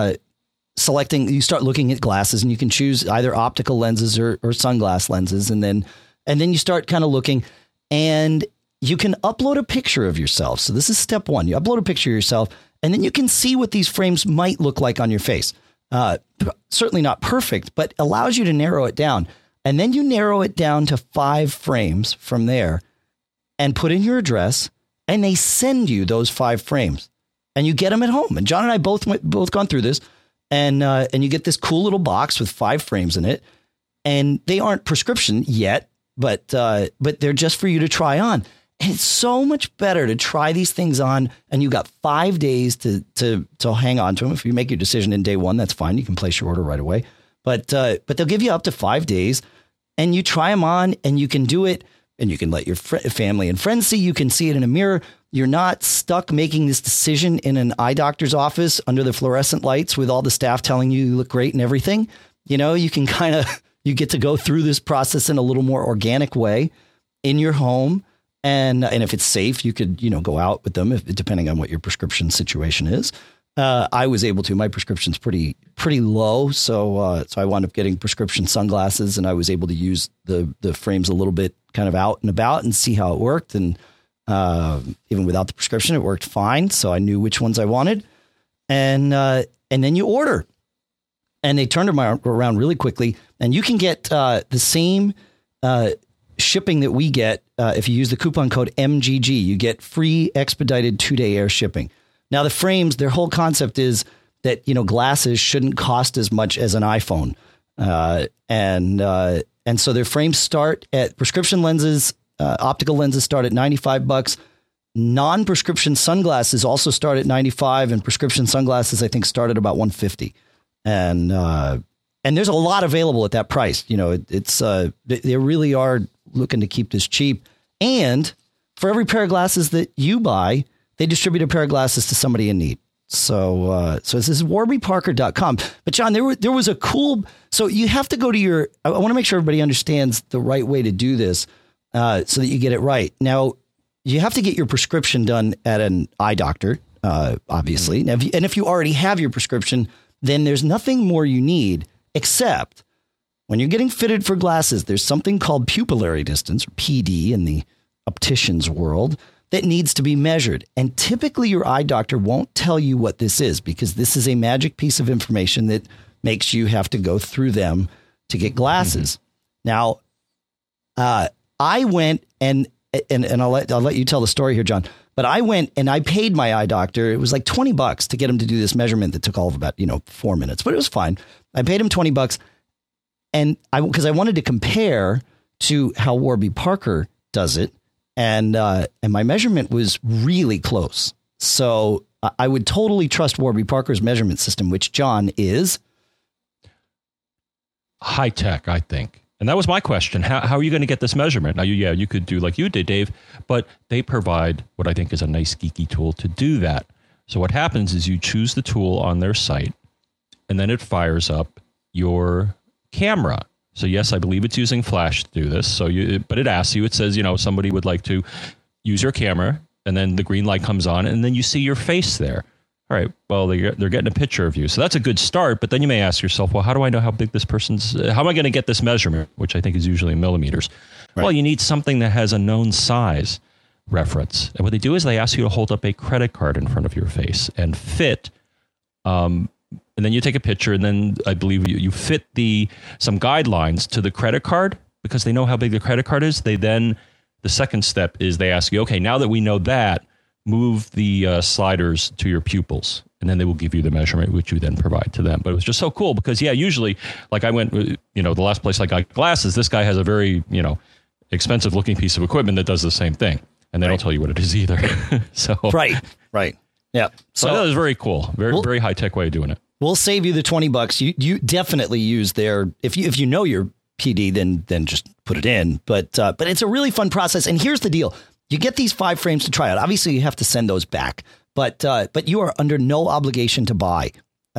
you start looking at glasses, and you can choose either optical lenses or sunglass lenses. And then you start kind of looking, and you can upload a picture of yourself. So this is step one. You upload a picture of yourself, and then you can see what these frames might look like on your face. Certainly not perfect, but allows you to narrow it down. And then you narrow it down to 5 frames from there and put in your address, and they send you those 5 frames, and you get them at home. And John and I both gone through this, and you get this cool little box with 5 frames in it, and they aren't prescription yet, but they're just for you to try on. And it's so much better to try these things on, and you got 5 days to hang on to them. If you make your decision in day 1, that's fine. You can place your order right away. But they'll give you up to 5 days, and you try them on, and you can do it, and you can let your family and friends see. You can see it in a mirror. You're not stuck making this decision in an eye doctor's office under the fluorescent lights with all the staff telling you look great and everything. You can you get to go through this process in a little more organic way in your home. And if it's safe, you could, go out with them depending on what your prescription situation is. I was able to. My prescription's pretty low, so I wound up getting prescription sunglasses, and I was able to use the frames a little bit kind of out and about and see how it worked. And even without the prescription, it worked fine. So I knew which ones I wanted, and then you order, and they turned them around really quickly, and you can get the same shipping that we get. If you use the coupon code MGG, you get free expedited 2-day air shipping. Now, the frames, their whole concept is that, glasses shouldn't cost as much as an iPhone. And so their frames start at prescription lenses, optical lenses start at $95. Non-prescription sunglasses also start at $95, and prescription sunglasses, I think, start at about $150. And there's a lot available at that price. They really are looking to keep this cheap. And for every pair of glasses that you buy, they distribute a pair of glasses to somebody in need. So this is warbyparker.com. But John, there was a cool. So you have to go to your. I want to make sure everybody understands the right way to do this, so that you get it right. Now, you have to get your prescription done at an eye doctor, obviously. Now, if you already have your prescription, then there's nothing more you need except when you're getting fitted for glasses. There's something called pupillary distance, or PD, in the optician's world, that needs to be measured. And typically your eye doctor won't tell you what this is, because this is a magic piece of information that makes you have to go through them to get glasses. Now, I went and I'll let you tell the story here, John, but I went and I paid my eye doctor. It was like $20 to get him to do this measurement that took all of about, 4 minutes, but it was fine. I paid him $20 and because I wanted to compare to how Warby Parker does it. And my measurement was really close. So I would totally trust Warby Parker's measurement system, which, John, is high tech, I think. And that was my question. How are you going to get this measurement? Now, you could do like you did, Dave, but they provide what I think is a nice geeky tool to do that. So what happens is you choose the tool on their site, and then it fires up your camera. So yes, I believe it's using Flash to do this. But it asks you, it says, somebody would like to use your camera, and then the green light comes on, and then you see your face there. All right, well, they're getting a picture of you. So that's a good start. But then you may ask yourself, well, how do I know how big this person's, how am I going to get this measurement, which I think is usually in millimeters? Right. Well, you need something that has a known size reference. And what they do is they ask you to hold up a credit card in front of your face and fit, and then you take a picture, and then I believe you fit some guidelines to the credit card, because they know how big the credit card is. The second step is they ask you, okay, now that we know that, move the sliders to your pupils, and then they will give you the measurement, which you then provide to them. But it was just so cool because, usually, like I went, the last place I got glasses, this guy has a very, expensive looking piece of equipment that does the same thing, and they don't tell you what it is either. Right. Yeah. So that was very cool. Very high tech way of doing it. We'll save you the $20. You definitely use their, if you know your PD, then just put it in. But it's a really fun process. And here's the deal. You get these 5 frames to try out. Obviously, you have to send those back, but you are under no obligation to buy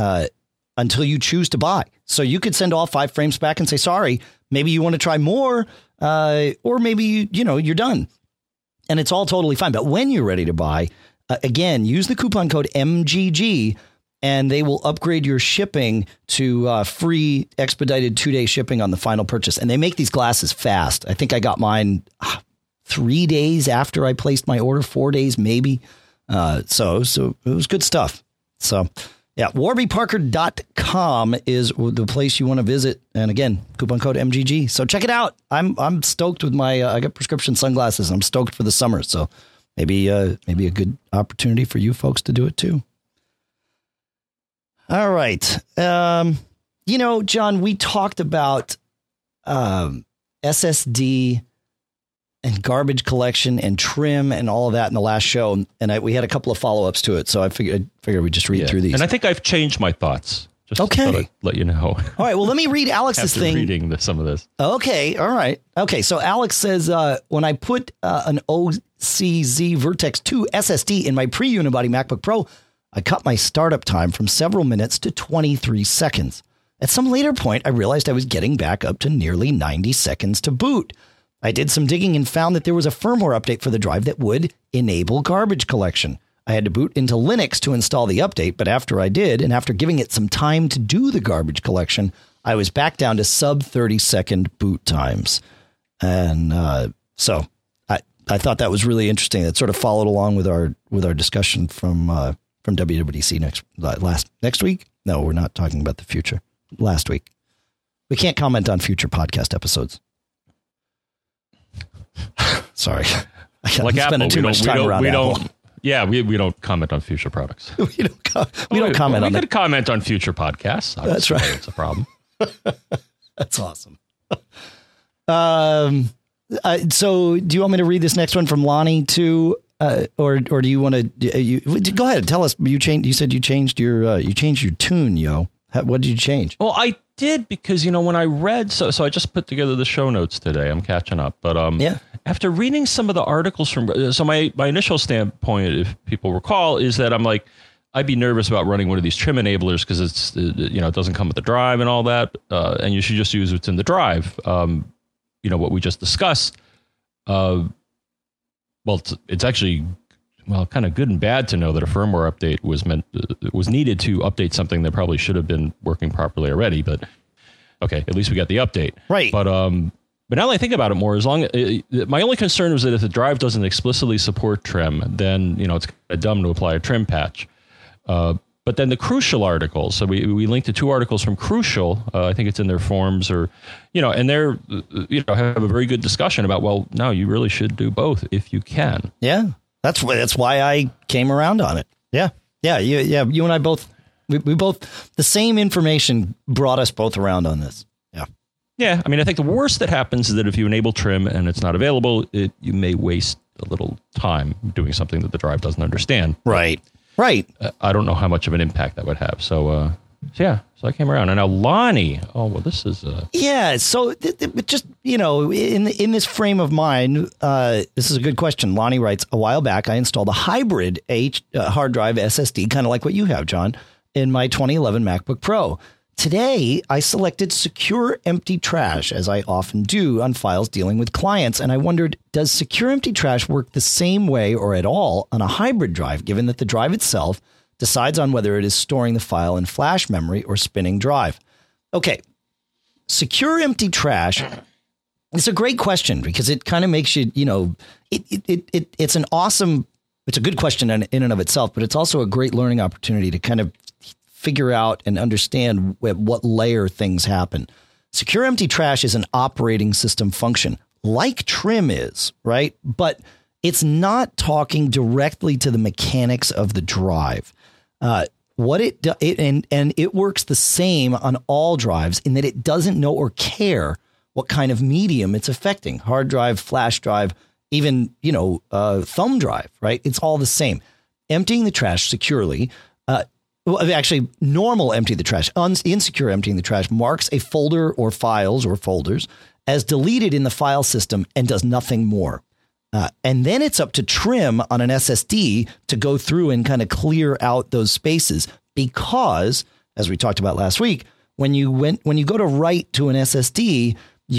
until you choose to buy. So you could send all 5 frames back and say, sorry, maybe you want to try more, or maybe, you're done. And it's all totally fine. But when you're ready to buy, again, use the coupon code MGG, and they will upgrade your shipping to free expedited 2-day shipping on the final purchase. And they make these glasses fast. I think I got mine 3 days after I placed my order, 4 days maybe. So it was good stuff. So yeah, warbyparker.com is the place you want to visit. And again, coupon code MGG. So check it out. I'm stoked with my I got prescription sunglasses. I'm stoked for the summer. So maybe a good opportunity for you folks to do it too. All right. John, we talked about SSD and garbage collection and trim and all of that in the last show. And we had a couple of follow-ups to it. So I figured we'd just read through these. And I think I've changed my thoughts. Just okay. To let you know. All right. Well, let me read Alex's thing. Reading some of this. Okay. All right. Okay. So Alex says, when I put an OCZ Vertex 2 SSD in my pre-unibody MacBook Pro, I cut my startup time from several minutes to 23 seconds. At some later point, I realized I was getting back up to nearly 90 seconds to boot. I did some digging and found that there was a firmware update for the drive that would enable garbage collection. I had to boot into Linux to install the update, but after I did, and after giving it some time to do the garbage collection, I was back down to sub 30-second boot times. And so I thought that was really interesting. That sort of followed along with our discussion from WWDC next week. No, we're not talking about the future. Last week. We can't comment on future podcast episodes. Sorry. Like Apple, too much time around Apple. Yeah, we don't comment on future products. we don't comment on it. We could comment on future podcasts. That's right. It's a problem. That's awesome. So do you want me to read this next one from Lonnie too? Or do you want to go ahead and tell us? You said you changed your tune, yo. What did you change? Well, I did because, when I read, so I just put together the show notes today. I'm catching up. But after reading some of the articles so my initial standpoint, if people recall, is that I'm like, I'd be nervous about running one of these trim enablers because it's, it doesn't come with the drive and all that. And you should just use what's in the drive. What we just discussed. It's actually, kind of good and bad to know that a firmware update was needed to update something that probably should have been working properly already. But okay, at least we got the update. Right. But now that I think about it more, my only concern was that if the drive doesn't explicitly support trim, then, it's kind of dumb to apply a trim patch. But then the Crucial articles, so we linked to 2 articles from Crucial. I think it's in their forums and they're, have a very good discussion about, no, you really should do both if you can. Yeah. That's why I came around on it. Yeah. Yeah. You and I both, we both, the same information brought us both around on this. Yeah. Yeah. I mean, I think the worst that happens is that if you enable trim and it's not available, you may waste a little time doing something that the drive doesn't understand. Right. I don't know how much of an impact that would have. So I came around. And now Lonnie, this is... Yeah, so just, in this frame of mind, this is a good question. Lonnie writes, a while back, I installed a hybrid hard drive SSD, kind of like what you have, John, in my 2011 MacBook Pro. Today, I selected Secure Empty Trash, as I often do on files dealing with clients, and I wondered, does Secure Empty Trash work the same way or at all on a hybrid drive, given that the drive itself decides on whether it is storing the file in flash memory or spinning drive? Okay, Secure Empty Trash is a great question because it kind of makes you, it's a good question in and of itself, but it's also a great learning opportunity to kind of figure out and understand at what layer things happen. Secure Empty Trash is an operating system function like trim is, right? But it's not talking directly to the mechanics of the drive. It works the same on all drives in that it doesn't know or care what kind of medium it's affecting. Hard drive, flash drive, even, thumb drive, right? It's all the same. Emptying the trash securely, normal empty the trash, insecure emptying the trash marks a folder or files or folders as deleted in the file system and does nothing more. And then it's up to trim on an SSD to go through and kind of clear out those spaces because, as we talked about last week, when you go to write to an SSD,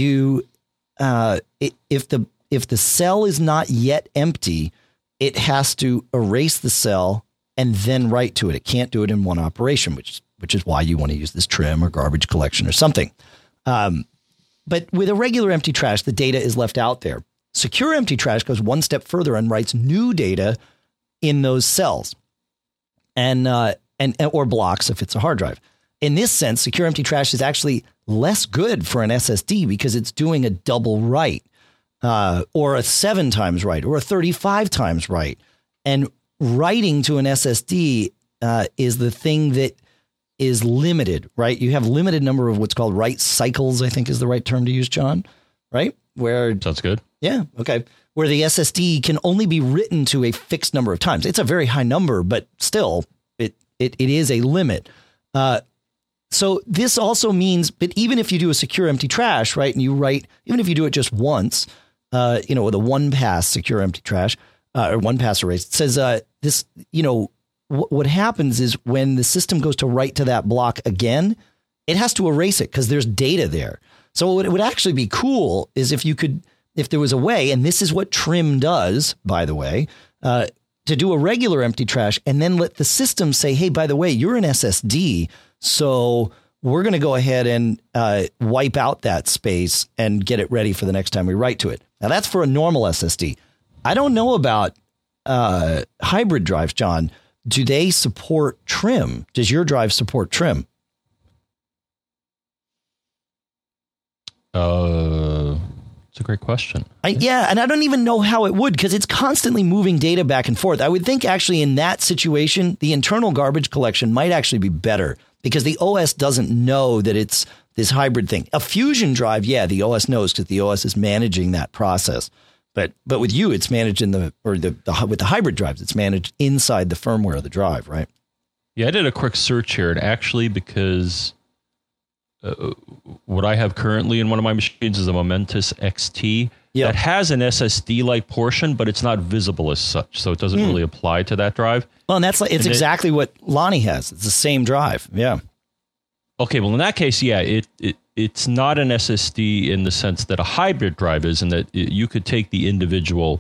if the cell is not yet empty, it has to erase the cell and then write to it. It can't do it in one operation, which is why you want to use this trim or garbage collection or something. But with a regular empty trash, the data is left out there. Secure Empty Trash goes one step further and writes new data in those cells and or blocks if it's a hard drive. In this sense, Secure Empty Trash is actually less good for an SSD because it's doing a double write or a 7 times write or a 35 times write. And writing to an SSD is the thing that is limited, right? You have limited number of what's called write cycles, I think is the right term to use, John, right? Where sounds good. Yeah. Okay. Where the SSD can only be written to a fixed number of times. It's a very high number, but still it is a limit. So this also means, but even if you do a Secure Empty Trash, right, and you write, even if you do it just once, with a 1-pass Secure Empty Trash or 1-pass erase, it says this, what happens is when the system goes to write to that block again, it has to erase it because there's data there. So what it would actually be cool is if there was a way, and this is what trim does, by the way, to do a regular empty trash and then let the system say, hey, by the way, you're an SSD. So we're going to go ahead and wipe out that space and get it ready for the next time we write to it. Now, that's for a normal SSD. I don't know about hybrid drives, John. Do they support trim? Does your drive support trim? It's a great question. And I don't even know how it would because it's constantly moving data back and forth. I would think actually in that situation, the internal garbage collection might actually be better because the OS doesn't know that it's this hybrid thing. A Fusion drive, the OS knows because the OS is managing that process. But with you, it's managed with the hybrid drives, it's managed inside the firmware of the drive, right? Yeah, I did a quick search here, and actually, because what I have currently in one of my machines is a Momentus XT that has an SSD-like portion, but it's not visible as such, so it doesn't really apply to that drive. Well, and it's exactly what Lonnie has. It's the same drive. Yeah. Okay, well, in that case, it's not an SSD in the sense that a hybrid drive is, and that you could take the individual,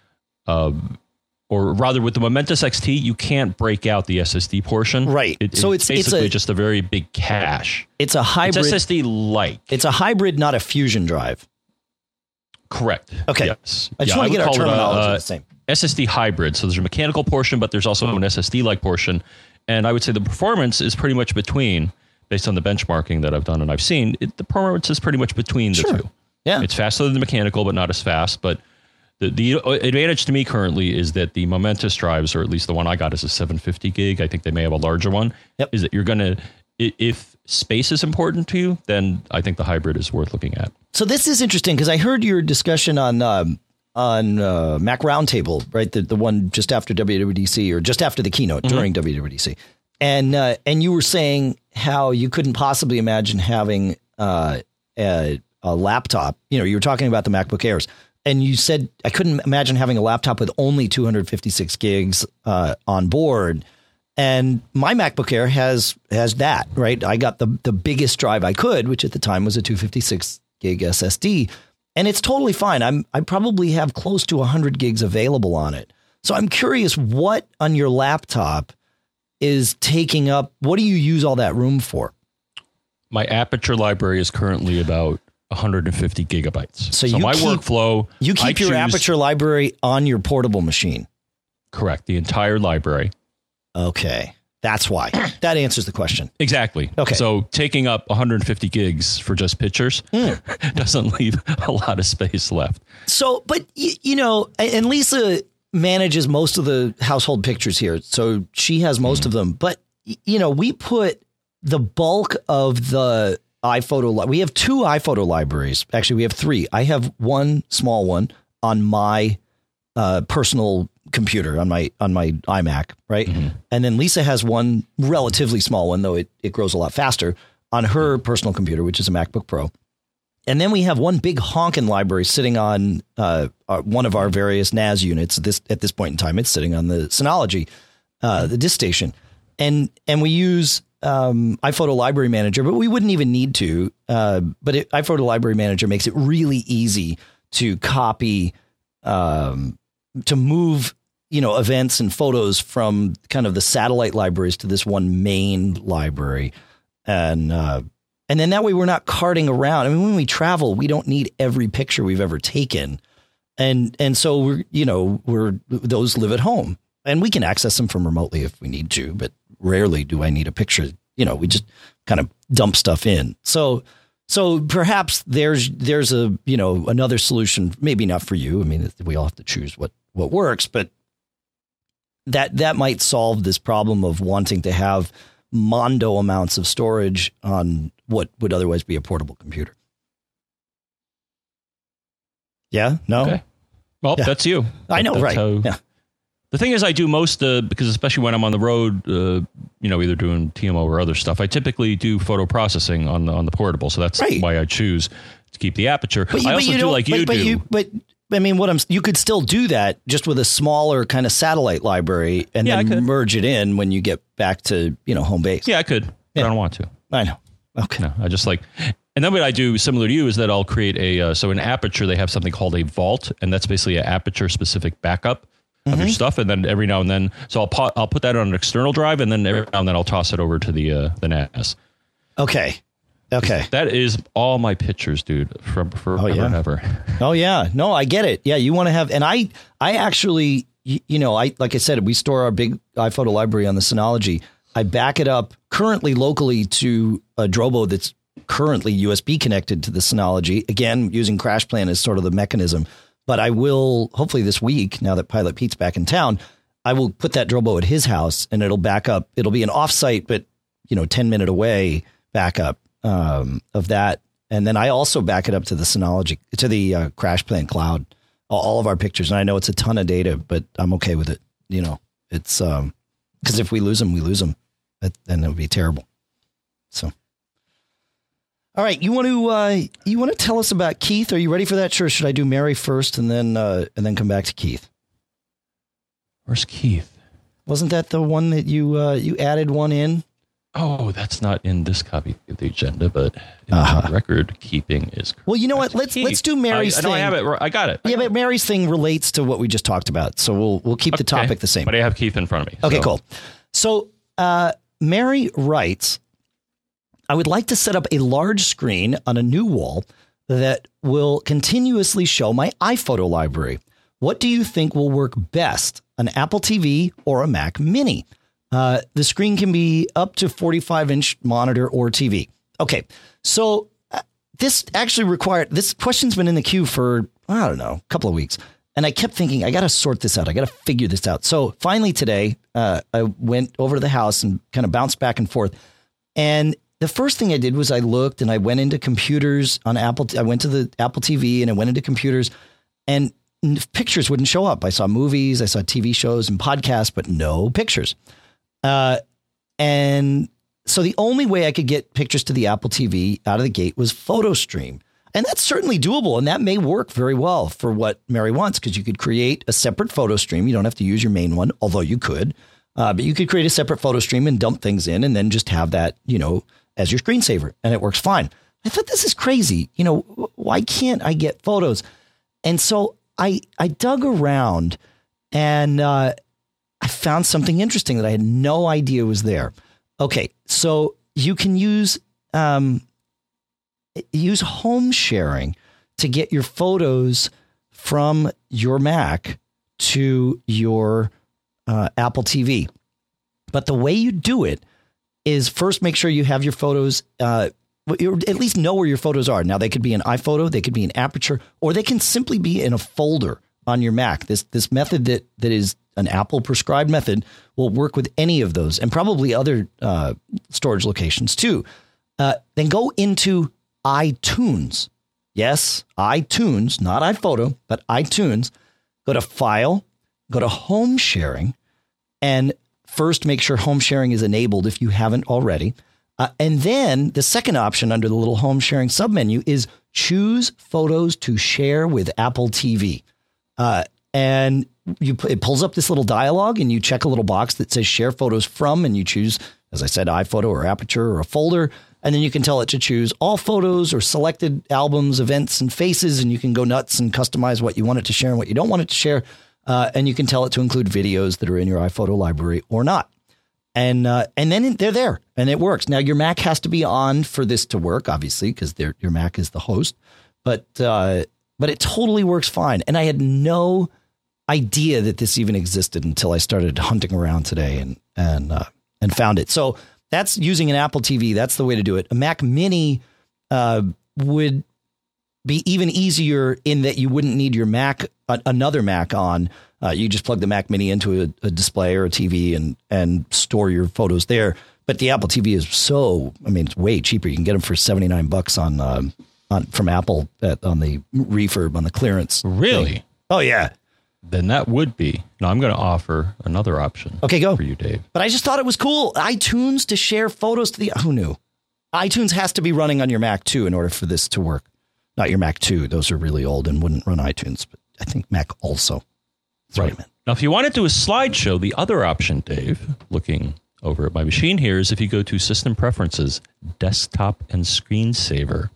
or rather with the Momentus XT, you can't break out the SSD portion. Right. It's basically just a very big cache. It's a hybrid. It's SSD-like. It's a hybrid, not a fusion drive. Correct. Okay. Yes. I just want to get our terminology the same. SSD hybrid. So there's a mechanical portion, but there's also an SSD-like portion. And I would say the performance is pretty much between, based on the benchmarking that I've done and I've seen, the performance is pretty much between the two. Yeah. It's faster than the mechanical, but not as fast. But the advantage to me currently is that the Momentus drives, or at least the one I got is a 750 gig. I think they may have a larger one. Yep. Is that you're going to, if space is important to you, then I think the hybrid is worth looking at. So this is interesting because I heard your discussion on Mac Roundtable, right? The one just after WWDC, or just after the keynote during WWDC. And you were saying how you couldn't possibly imagine having a laptop. You were talking about the MacBook Airs, and you said I couldn't imagine having a laptop with only 256 gigs on board. And my MacBook Air has that, right? I got the biggest drive I could, which at the time was a 256 gig SSD, and it's totally fine. I probably have close to 100 gigs available on it. So I'm curious, what on your laptop is taking up? What do you use all that room for? My Aperture library is currently about 150 gigabytes. So my workflow, you keep your Aperture library on your portable machine. Correct. The entire library. Okay. That's why. That answers the question. Exactly. Okay. So taking up 150 gigs for just pictures doesn't leave a lot of space left. So, but and Lisa manages most of the household pictures here, so she has most of them. But we put the bulk of the iPhoto. We have two iPhoto libraries. Actually, we have three. I have one small one on my personal computer, on my iMac, right? And then Lisa has one relatively small one, though it grows a lot faster, on her personal computer, which is a MacBook Pro. And then we have one big honkin' library sitting on one of our various NAS units. At this point in time, it's sitting on the Synology, the disk station. And we use iPhoto Library Manager, but we wouldn't even need to. But iPhoto Library Manager makes it really easy to copy, to move, events and photos from kind of the satellite libraries to this one main library. And then that way we're not carting around. I mean, when we travel, we don't need every picture we've ever taken. And so those live at home, and we can access them from remotely if we need to, but rarely do I need a picture. We just kind of dump stuff in. So perhaps there's a, another solution, maybe not for you. I mean, we all have to choose what works, but that might solve this problem of wanting to have mondo amounts of storage on what would otherwise be a portable computer. Yeah. No. Okay. Well, yeah. That's you. I know. Right. Yeah. The thing is, I do most, because especially when I'm on the road, either doing TMO or other stuff, I typically do photo processing on the portable. So that's why I choose to keep the Aperture. I also do like you do. I mean, you could still do that just with a smaller kind of satellite library and then merge it in when you get back to, home base. Yeah, I could. But I don't want to. I know. Okay. No, I just and then what I do similar to you is that I'll create so in Aperture, they have something called a vault, and that's basically an Aperture specific backup of your stuff. And then every now and then, so I'll put that on an external drive, and then every now and then I'll toss it over to the NAS. Okay. That is all my pictures, dude, from forever and ever. Oh yeah. No, I get it. Yeah. You want to have, and I actually, like I said, we store our big iPhoto library on the Synology. I back it up currently locally to a Drobo that's currently USB connected to the Synology. Again, using CrashPlan as sort of the mechanism. But I will, hopefully this week, now that Pilot Pete's back in town, I will put that Drobo at his house, and it'll back up. It'll be an offsite, but 10-minute away backup of that. And then I also back it up to the Synology, to the CrashPlan cloud, all of our pictures. And I know it's a ton of data, but I'm okay with it. It's because if we lose them, we lose them, and it would be terrible. So, All right, you want to tell us about Keith? Are you ready for that? Sure. Should I do Mary first and then come back to Keith? Where's Keith? Wasn't that the one that you added one in? Oh, that's not in this copy of the agenda, but in the record keeping is correct. Well, you know what? Let's do Mary's thing. No, I have it. I got it. But Mary's thing relates to what we just talked about, so we'll keep the topic the same. But I have Keith in front of me. Okay, cool. So Mary writes, I would like to set up a large screen on a new wall that will continuously show my iPhoto library. What do you think will work best, an Apple TV or a Mac Mini? The screen can be up to 45-inch monitor or TV. Okay, so this question's been in the queue for, I don't know, a couple of weeks. And I kept thinking, I got to sort this out. I got to figure this out. So finally today, I went over to the house and kind of bounced back and forth. And the first thing I did was I looked and I went into computers on Apple. I went to the Apple TV and I went into computers and pictures wouldn't show up. I saw movies, I saw TV shows and podcasts, but no pictures. And so the only way I could get pictures to the Apple TV out of the gate was PhotoStream. And that's certainly doable. And that may work very well for what Mary wants, because you could create a separate PhotoStream. You don't have to use your main one, although you could. But you could create a separate PhotoStream and dump things in and then just have that, as your screensaver. And it works fine. I thought, this is crazy. Why can't I get photos? And so I dug around and I found something interesting that I had no idea was there. Okay, so you can use home sharing to get your photos from your Mac to your Apple TV. But the way you do it is first make sure you have your photos, at least know where your photos are. Now, they could be in iPhoto, they could be in Aperture, or they can simply be in a folder on your Mac. This method that is an Apple prescribed method will work with any of those and probably other storage locations too. Then go into iTunes. Yes, iTunes, not iPhoto, but iTunes. Go to File, go to Home Sharing, and first make sure Home Sharing is enabled if you haven't already. And then the second option under the little Home Sharing submenu is choose photos to share with Apple TV. And it pulls up this little dialogue and you check a little box that says share photos from, and you choose, as I said, iPhoto or Aperture or a folder. And then you can tell it to choose all photos or selected albums, events, and faces. And you can go nuts and customize what you want it to share and what you don't want it to share. And you can tell it to include videos that are in your iPhoto library or not. And then they're there and it works. Now, your Mac has to be on for this to work, obviously, because your Mac is the host. But it totally works fine. And I had no idea that this even existed until I started hunting around today and found it. So that's using an Apple TV. That's the way to do it. A Mac Mini would be even easier in that you wouldn't need your Mac, another Mac on. You just plug the Mac Mini into a display or a TV and store your photos there. But the Apple TV is it's way cheaper. You can get them for $79 from Apple on the refurb, on the clearance. Really? Thing. Oh, yeah. Then that would be. No, I'm going to offer another option. Okay, go. For you, Dave. But I just thought it was cool. iTunes to share photos to who knew? iTunes has to be running on your Mac too in order for this to work. Not your Mac 2. Those are really old and wouldn't run iTunes. But I think Mac also. That's right. Now, if you want to do a slideshow, the other option, Dave, looking over at my machine here, is if you go to System Preferences, Desktop and Screensaver.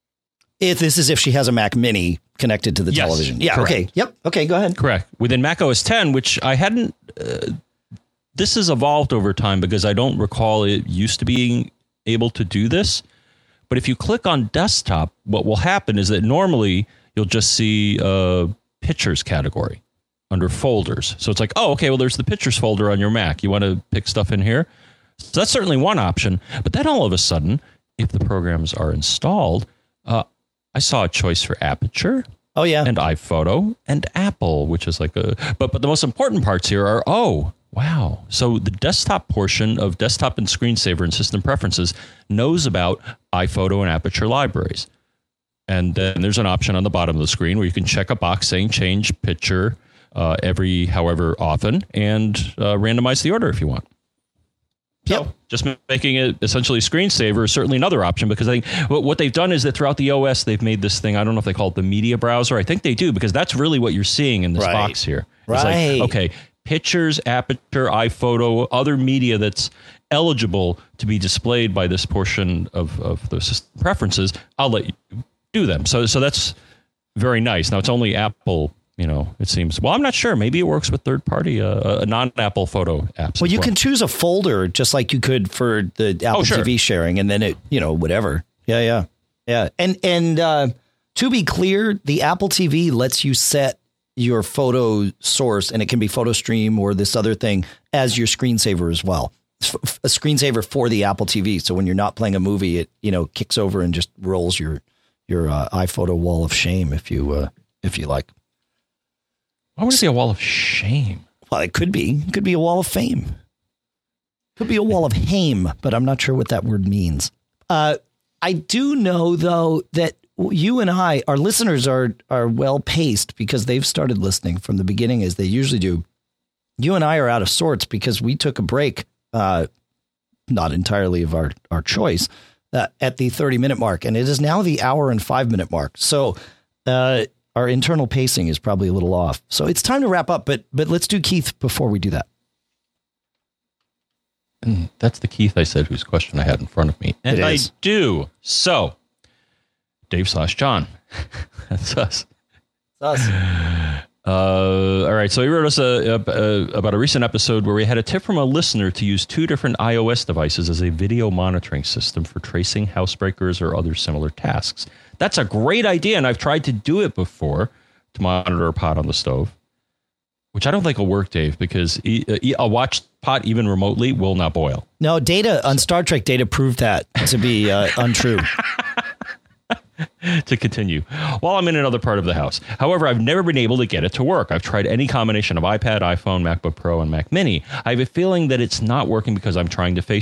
If she has a Mac Mini connected to the television. Yeah. Correct. Okay. Yep. Okay. Go ahead. Correct. Within Mac OS X, which I hadn't. This has evolved over time because I don't recall it used to being able to do this. But if you click on Desktop, what will happen is that normally you'll just see a Pictures category under Folders. So it's like, oh, okay, well, there's the Pictures folder on your Mac. You want to pick stuff in here? So that's certainly one option. But then all of a sudden, if the programs are installed, I saw a choice for Aperture. Oh, yeah. And iPhoto and Apple, which is like but the most important parts here are, wow. So the desktop portion of Desktop and Screensaver and System Preferences knows about iPhoto and Aperture libraries. And then there's an option on the bottom of the screen where you can check a box saying change picture every however often and randomize the order if you want. So just making it essentially screensaver is certainly another option, because I think what they've done is that throughout the OS, they've made this thing. I don't know if they call it the media browser. I think they do, because that's really what you're seeing in this box here. It's like, okay, pictures, aperture, iPhoto, other media that's eligible to be displayed by this portion of the system preferences. I'll let you do them. So that's very nice. Now, it's only Apple. It seems. Well, I'm not sure. Maybe it works with third-party, non-Apple photo apps. Well, you can choose a folder just like you could for the Apple TV sharing, and then it, whatever. Yeah. And to be clear, the Apple TV lets you set your photo source, and it can be PhotoStream or this other thing, as your screensaver as well. It's a screensaver for the Apple TV. So when you're not playing a movie, it kicks over and just rolls your iPhoto wall of shame if you like. Why would it be a wall of shame? Well, it could be. It could be a wall of fame. Could be a wall of hame, but I'm not sure what that word means. I do know, though, that you and our listeners are well paced, because they've started listening from the beginning, as they usually do. You and I are out of sorts because we took a break, not entirely of our choice, at the 30-minute mark. And it is now the hour and 5-minute mark. So our internal pacing is probably a little off. So it's time to wrap up, but let's do Keith before we do that. And that's the Keith I said, whose question I had in front of me. And I do. So, Dave/John. That's us. That's us. All right. So he wrote us about a recent episode where we had a tip from a listener to use 2 different iOS devices as a video monitoring system for tracing housebreakers or other similar tasks. That's a great idea, and I've tried to do it before to monitor a pot on the stove, which I don't think will work, Dave, because a watch pot, even remotely, will not boil. No, Data on Star Trek Data proved that to be untrue. To continue, while I'm in another part of the house. However, I've never been able to get it to work. I've tried any combination of iPad, iPhone, MacBook Pro, and Mac Mini. I have a feeling that it's not working because I'm trying to make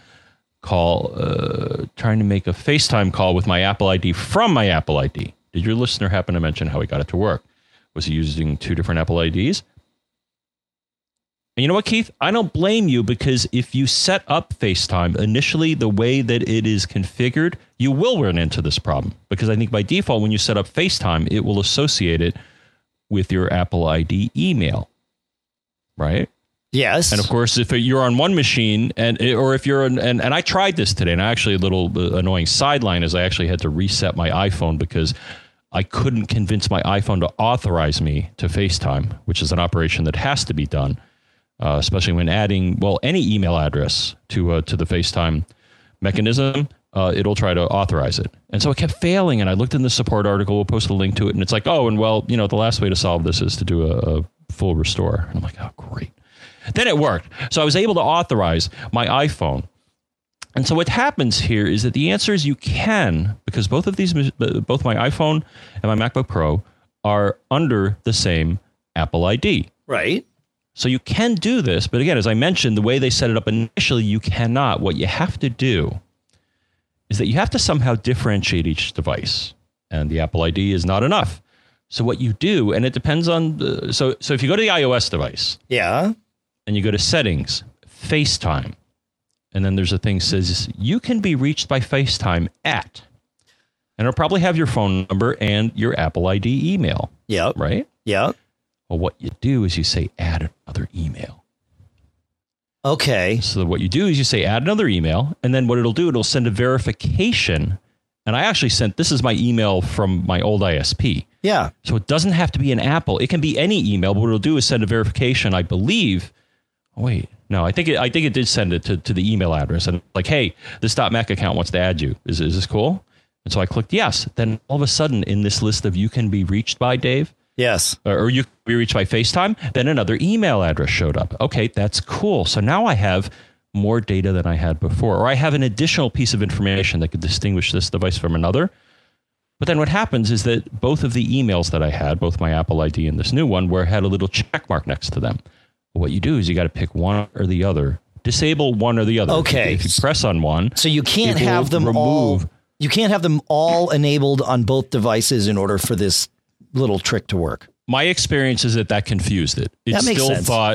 a FaceTime call with my Apple ID from my Apple ID. Did your listener happen to mention how he got it to work? Was he using 2 different Apple IDs? And you know what, Keith? I don't blame you, because if you set up FaceTime initially the way that it is configured, you will run into this problem. Because I think by default, when you set up FaceTime, it will associate it with your Apple ID email, right? Yes. And of course, if you're on one machine, or if you're and I tried this today, and actually a little annoying sideline is I actually had to reset my iPhone because I couldn't convince my iPhone to authorize me to FaceTime, which is an operation that has to be done, especially when adding, any email address to the FaceTime mechanism. It'll try to authorize it. And so it kept failing. And I looked in the support article, we'll post a link to it. And it's like, the last way to solve this is to do a full restore. And I'm like, oh, great. Then it worked. So I was able to authorize my iPhone. And so what happens here is that the answer is you can, because both my iPhone and my MacBook Pro are under the same Apple ID. Right. So you can do this. But again, as I mentioned, the way they set it up initially, you cannot. What you have to do is that you have to somehow differentiate each device. And the Apple ID is not enough. So what you do, and it depends on, so if you go to the iOS device. Yeah. And you go to settings, FaceTime. And then there's a thing that says you can be reached by FaceTime at. And it'll probably have your phone number and your Apple ID email. Yep. Right? Yep. Well, what you do is you say add another email. Okay. So what you do is you say add another email. And then what it'll do, it'll send a verification. And I actually this is my email from my old ISP. Yeah. So it doesn't have to be an Apple. It can be any email. But what it'll do is send a verification, I believe. Oh, wait. No, I think it did send it to the email address. And like, hey, this .Mac account wants to add you. Is this cool? And so I clicked yes. Then all of a sudden in this list of you can be reached by, Dave. Yes. Or you can be reached by FaceTime. Then another email address showed up. Okay, that's cool. So now I have more data than I had before. Or I have an additional piece of information that could distinguish this device from another. But then what happens is that both of the emails that I had, both my Apple ID and this new one, had a little check mark next to them. What you do is you got to pick one or the other. Disable one or the other. Okay. If you press on one, so you can't have them all. You can't have them all enabled on both devices in order for this little trick to work. My experience is that confused it. It that makes still sense. thought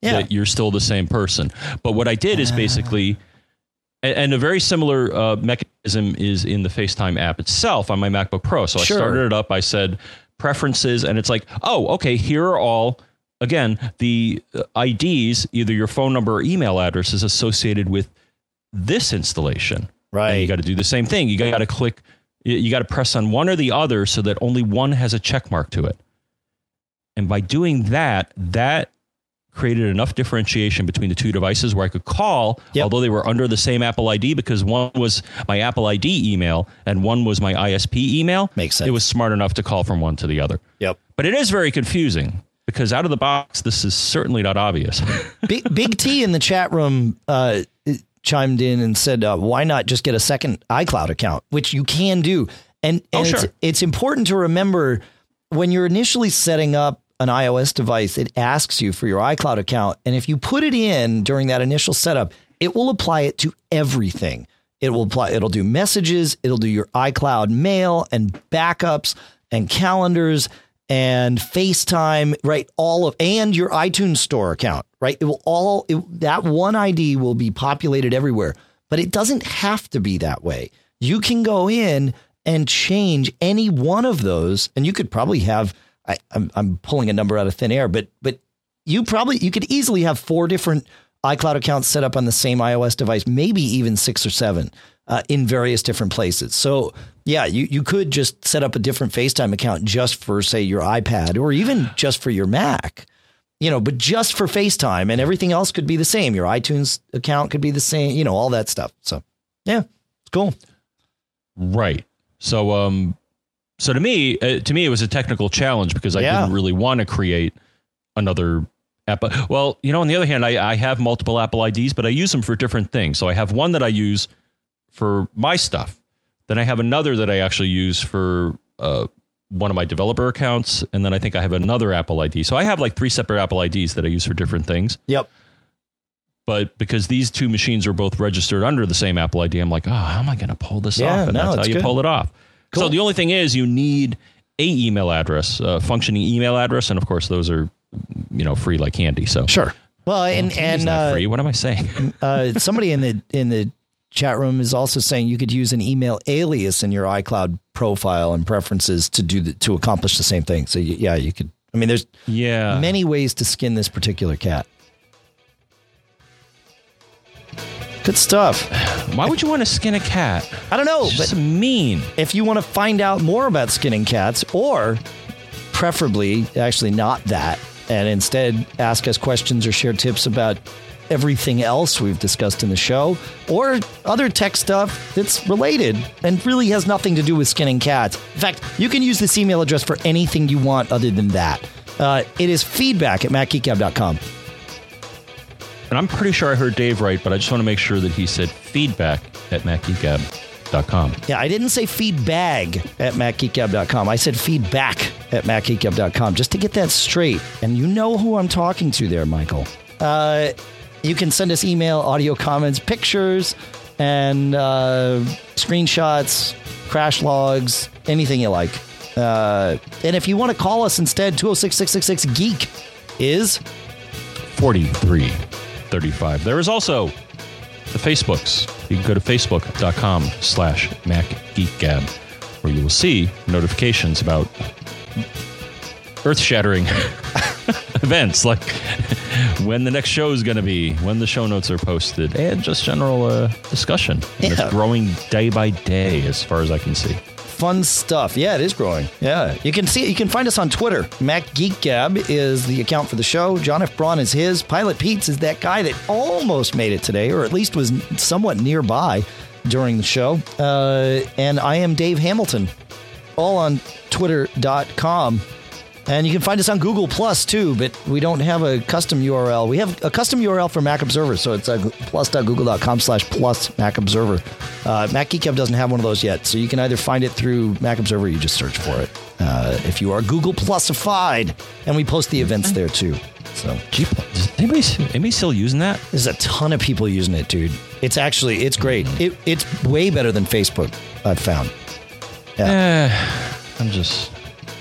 that you're still the same person. But what I did is basically, and a very similar mechanism is in the FaceTime app itself on my MacBook Pro. So I started it up. I said preferences, and it's like, oh, okay, here are all, again, the IDs, either your phone number or email address is associated with this installation. Right. And you got to do the same thing. You got to click, you got to press on one or the other so that only one has a check mark to it. And by doing that, that created enough differentiation between the two devices where I could call, although they were under the same Apple ID, because one was my Apple ID email and one was my ISP email. Makes sense. It was smart enough to call from one to the other. Yep. But it is very confusing because out of the box, this is certainly not obvious. Big T in the chat room chimed in and said, why not just get a second iCloud account, which you can do. And it's important to remember when you're initially setting up an iOS device, it asks you for your iCloud account. And if you put it in during that initial setup, it will apply it to everything. It'll do messages. It'll do your iCloud mail and backups and calendars and FaceTime, right? And your iTunes store account, right? It will that one ID will be populated everywhere, but it doesn't have to be that way. You can go in and change any one of those, and you could probably have, I'm pulling a number out of thin air, but you could easily have 4 different iCloud accounts set up on the same iOS device, maybe even 6 or 7 in various different places. So yeah, you could just set up a different FaceTime account just for, say, your iPad or even just for your Mac, but just for FaceTime, and everything else could be the same. Your iTunes account could be the same, all that stuff. So yeah, it's cool. Right. So, so to me, it was a technical challenge because I didn't really want to create another app. Well, on the other hand, I have multiple Apple IDs, but I use them for different things. So I have one that I use for my stuff. Then I have another that I actually use for one of my developer accounts. And then I think I have another Apple ID. So I have like 3 separate Apple IDs that I use for different things. Yep. But because these 2 machines are both registered under the same Apple ID, I'm like, how am I going to pull this off? And that's how you pull it off. Cool. So the only thing is you need a email address, functioning email address. And of course, those are, free like candy. So sure. Well, and free. What am I saying? Somebody in the chat room is also saying you could use an email alias in your iCloud profile and preferences to accomplish the same thing. So you could. I mean, there's many ways to skin this particular cat. Good stuff. Why would you want to skin a cat? I don't know. It's just mean. If you want to find out more about skinning cats, or preferably actually not that, and instead ask us questions or share tips about everything else we've discussed in the show, or other tech stuff that's related and really has nothing to do with skinning cats. In fact, you can use this email address for anything you want other than that. It is feedback@macgeekgab.com. And I'm pretty sure I heard Dave right, but I just want to make sure that he said feedback@macgeekgab.com. Yeah, I didn't say feedbag@macgeekgab.com. I said feedback@macgeekgab.com, just to get that straight. And you know who I'm talking to there, Michael. You can send us email, audio comments, pictures, and screenshots, crash logs, anything you like. And if you want to call us instead, 206-666-GEEK is 4335. There is also the Facebooks. You can go to facebook.com/MacGeekGab, where you will see notifications about earth-shattering events, like when the next show is going to be, when the show notes are posted, and just general discussion. And it's growing day by day, as far as I can see. Fun stuff. Yeah, it is growing. Yeah. You can find us on Twitter. MacGeekGab is the account for the show. John F. Braun is his. Pilot Pete's is that guy that almost made it today, or at least was somewhat nearby during the show. And I am Dave Hamilton, all on twitter.com. And you can find us on Google Plus too, but we don't have a custom URL. We have a custom URL for Mac Observer, so it's plus.google.com/plus Mac Observer. Mac Geek Gab doesn't have one of those yet, so you can either find it through Mac Observer, or you just search for it. If you are Google Plusified, and we post the events there too. So, is anybody still using that? There's a ton of people using it, dude. It's great. It's way better than Facebook, I've found. Yeah.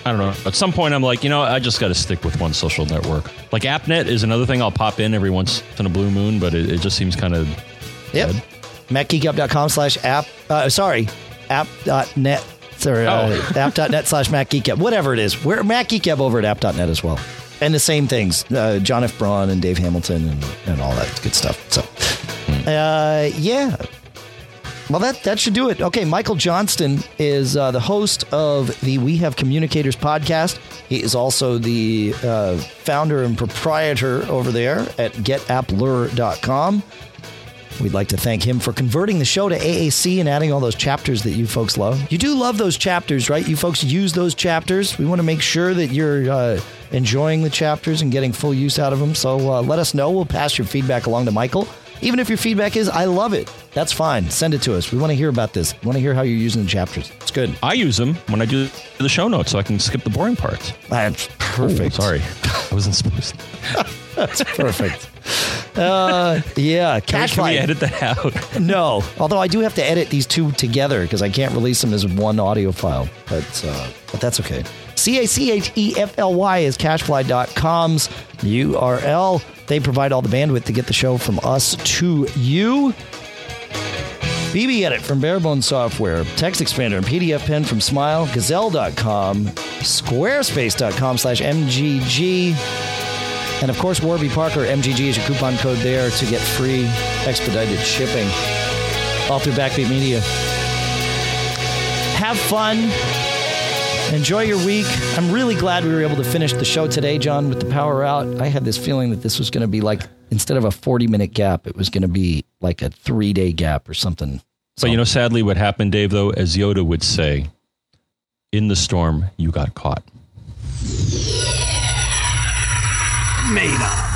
I don't know. At some point, I'm like, I just got to stick with one social network. Like AppNet is another thing I'll pop in every once in a blue moon, but it just seems kind of Yep. MacGeekUp.com/app. App.net. Sorry, app.net/MacGeekUp. Whatever it is. We're MacGeekUp over at app.net as well. And the same things. John F. Braun and Dave Hamilton and all that good stuff. So, yeah. Well, that should do it. Okay, Michael Johnston is the host of the We Have Communicators podcast. He is also the founder and proprietor over there at getappler.com. We'd like to thank him for converting the show to AAC and adding all those chapters that you folks love. You do love those chapters, right? You folks use those chapters. We want to make sure that you're enjoying the chapters and getting full use out of them. So let us know. We'll pass your feedback along to Michael. Even if your feedback is, I love it, that's fine. Send it to us. We want to hear about this. We want to hear how you're using the chapters. It's good. I use them when I do the show notes so I can skip the boring parts. That's perfect. Ooh, sorry. I wasn't supposed to. That's perfect. Yeah. Can we edit that out? No. Although I do have to edit these two together because I can't release them as one audio file. But that's okay. CACHEFLY is Cashfly.com's URL. They provide all the bandwidth to get the show from us to you. BB Edit from Barebones Software, Text Expander and PDF Pen from Smile, Gazelle.com, Squarespace.com/MGG, and of course Warby Parker. MGG is your coupon code there to get free expedited shipping. All through Backbeat Media. Have fun. Enjoy your week. I'm really glad we were able to finish the show today, John, with the power out. I had this feeling that this was going to be like, instead of a 40-minute gap, it was going to be like a 3-day gap or something. But sadly what happened, Dave, though, as Yoda would say, in the storm, you got caught. Made up.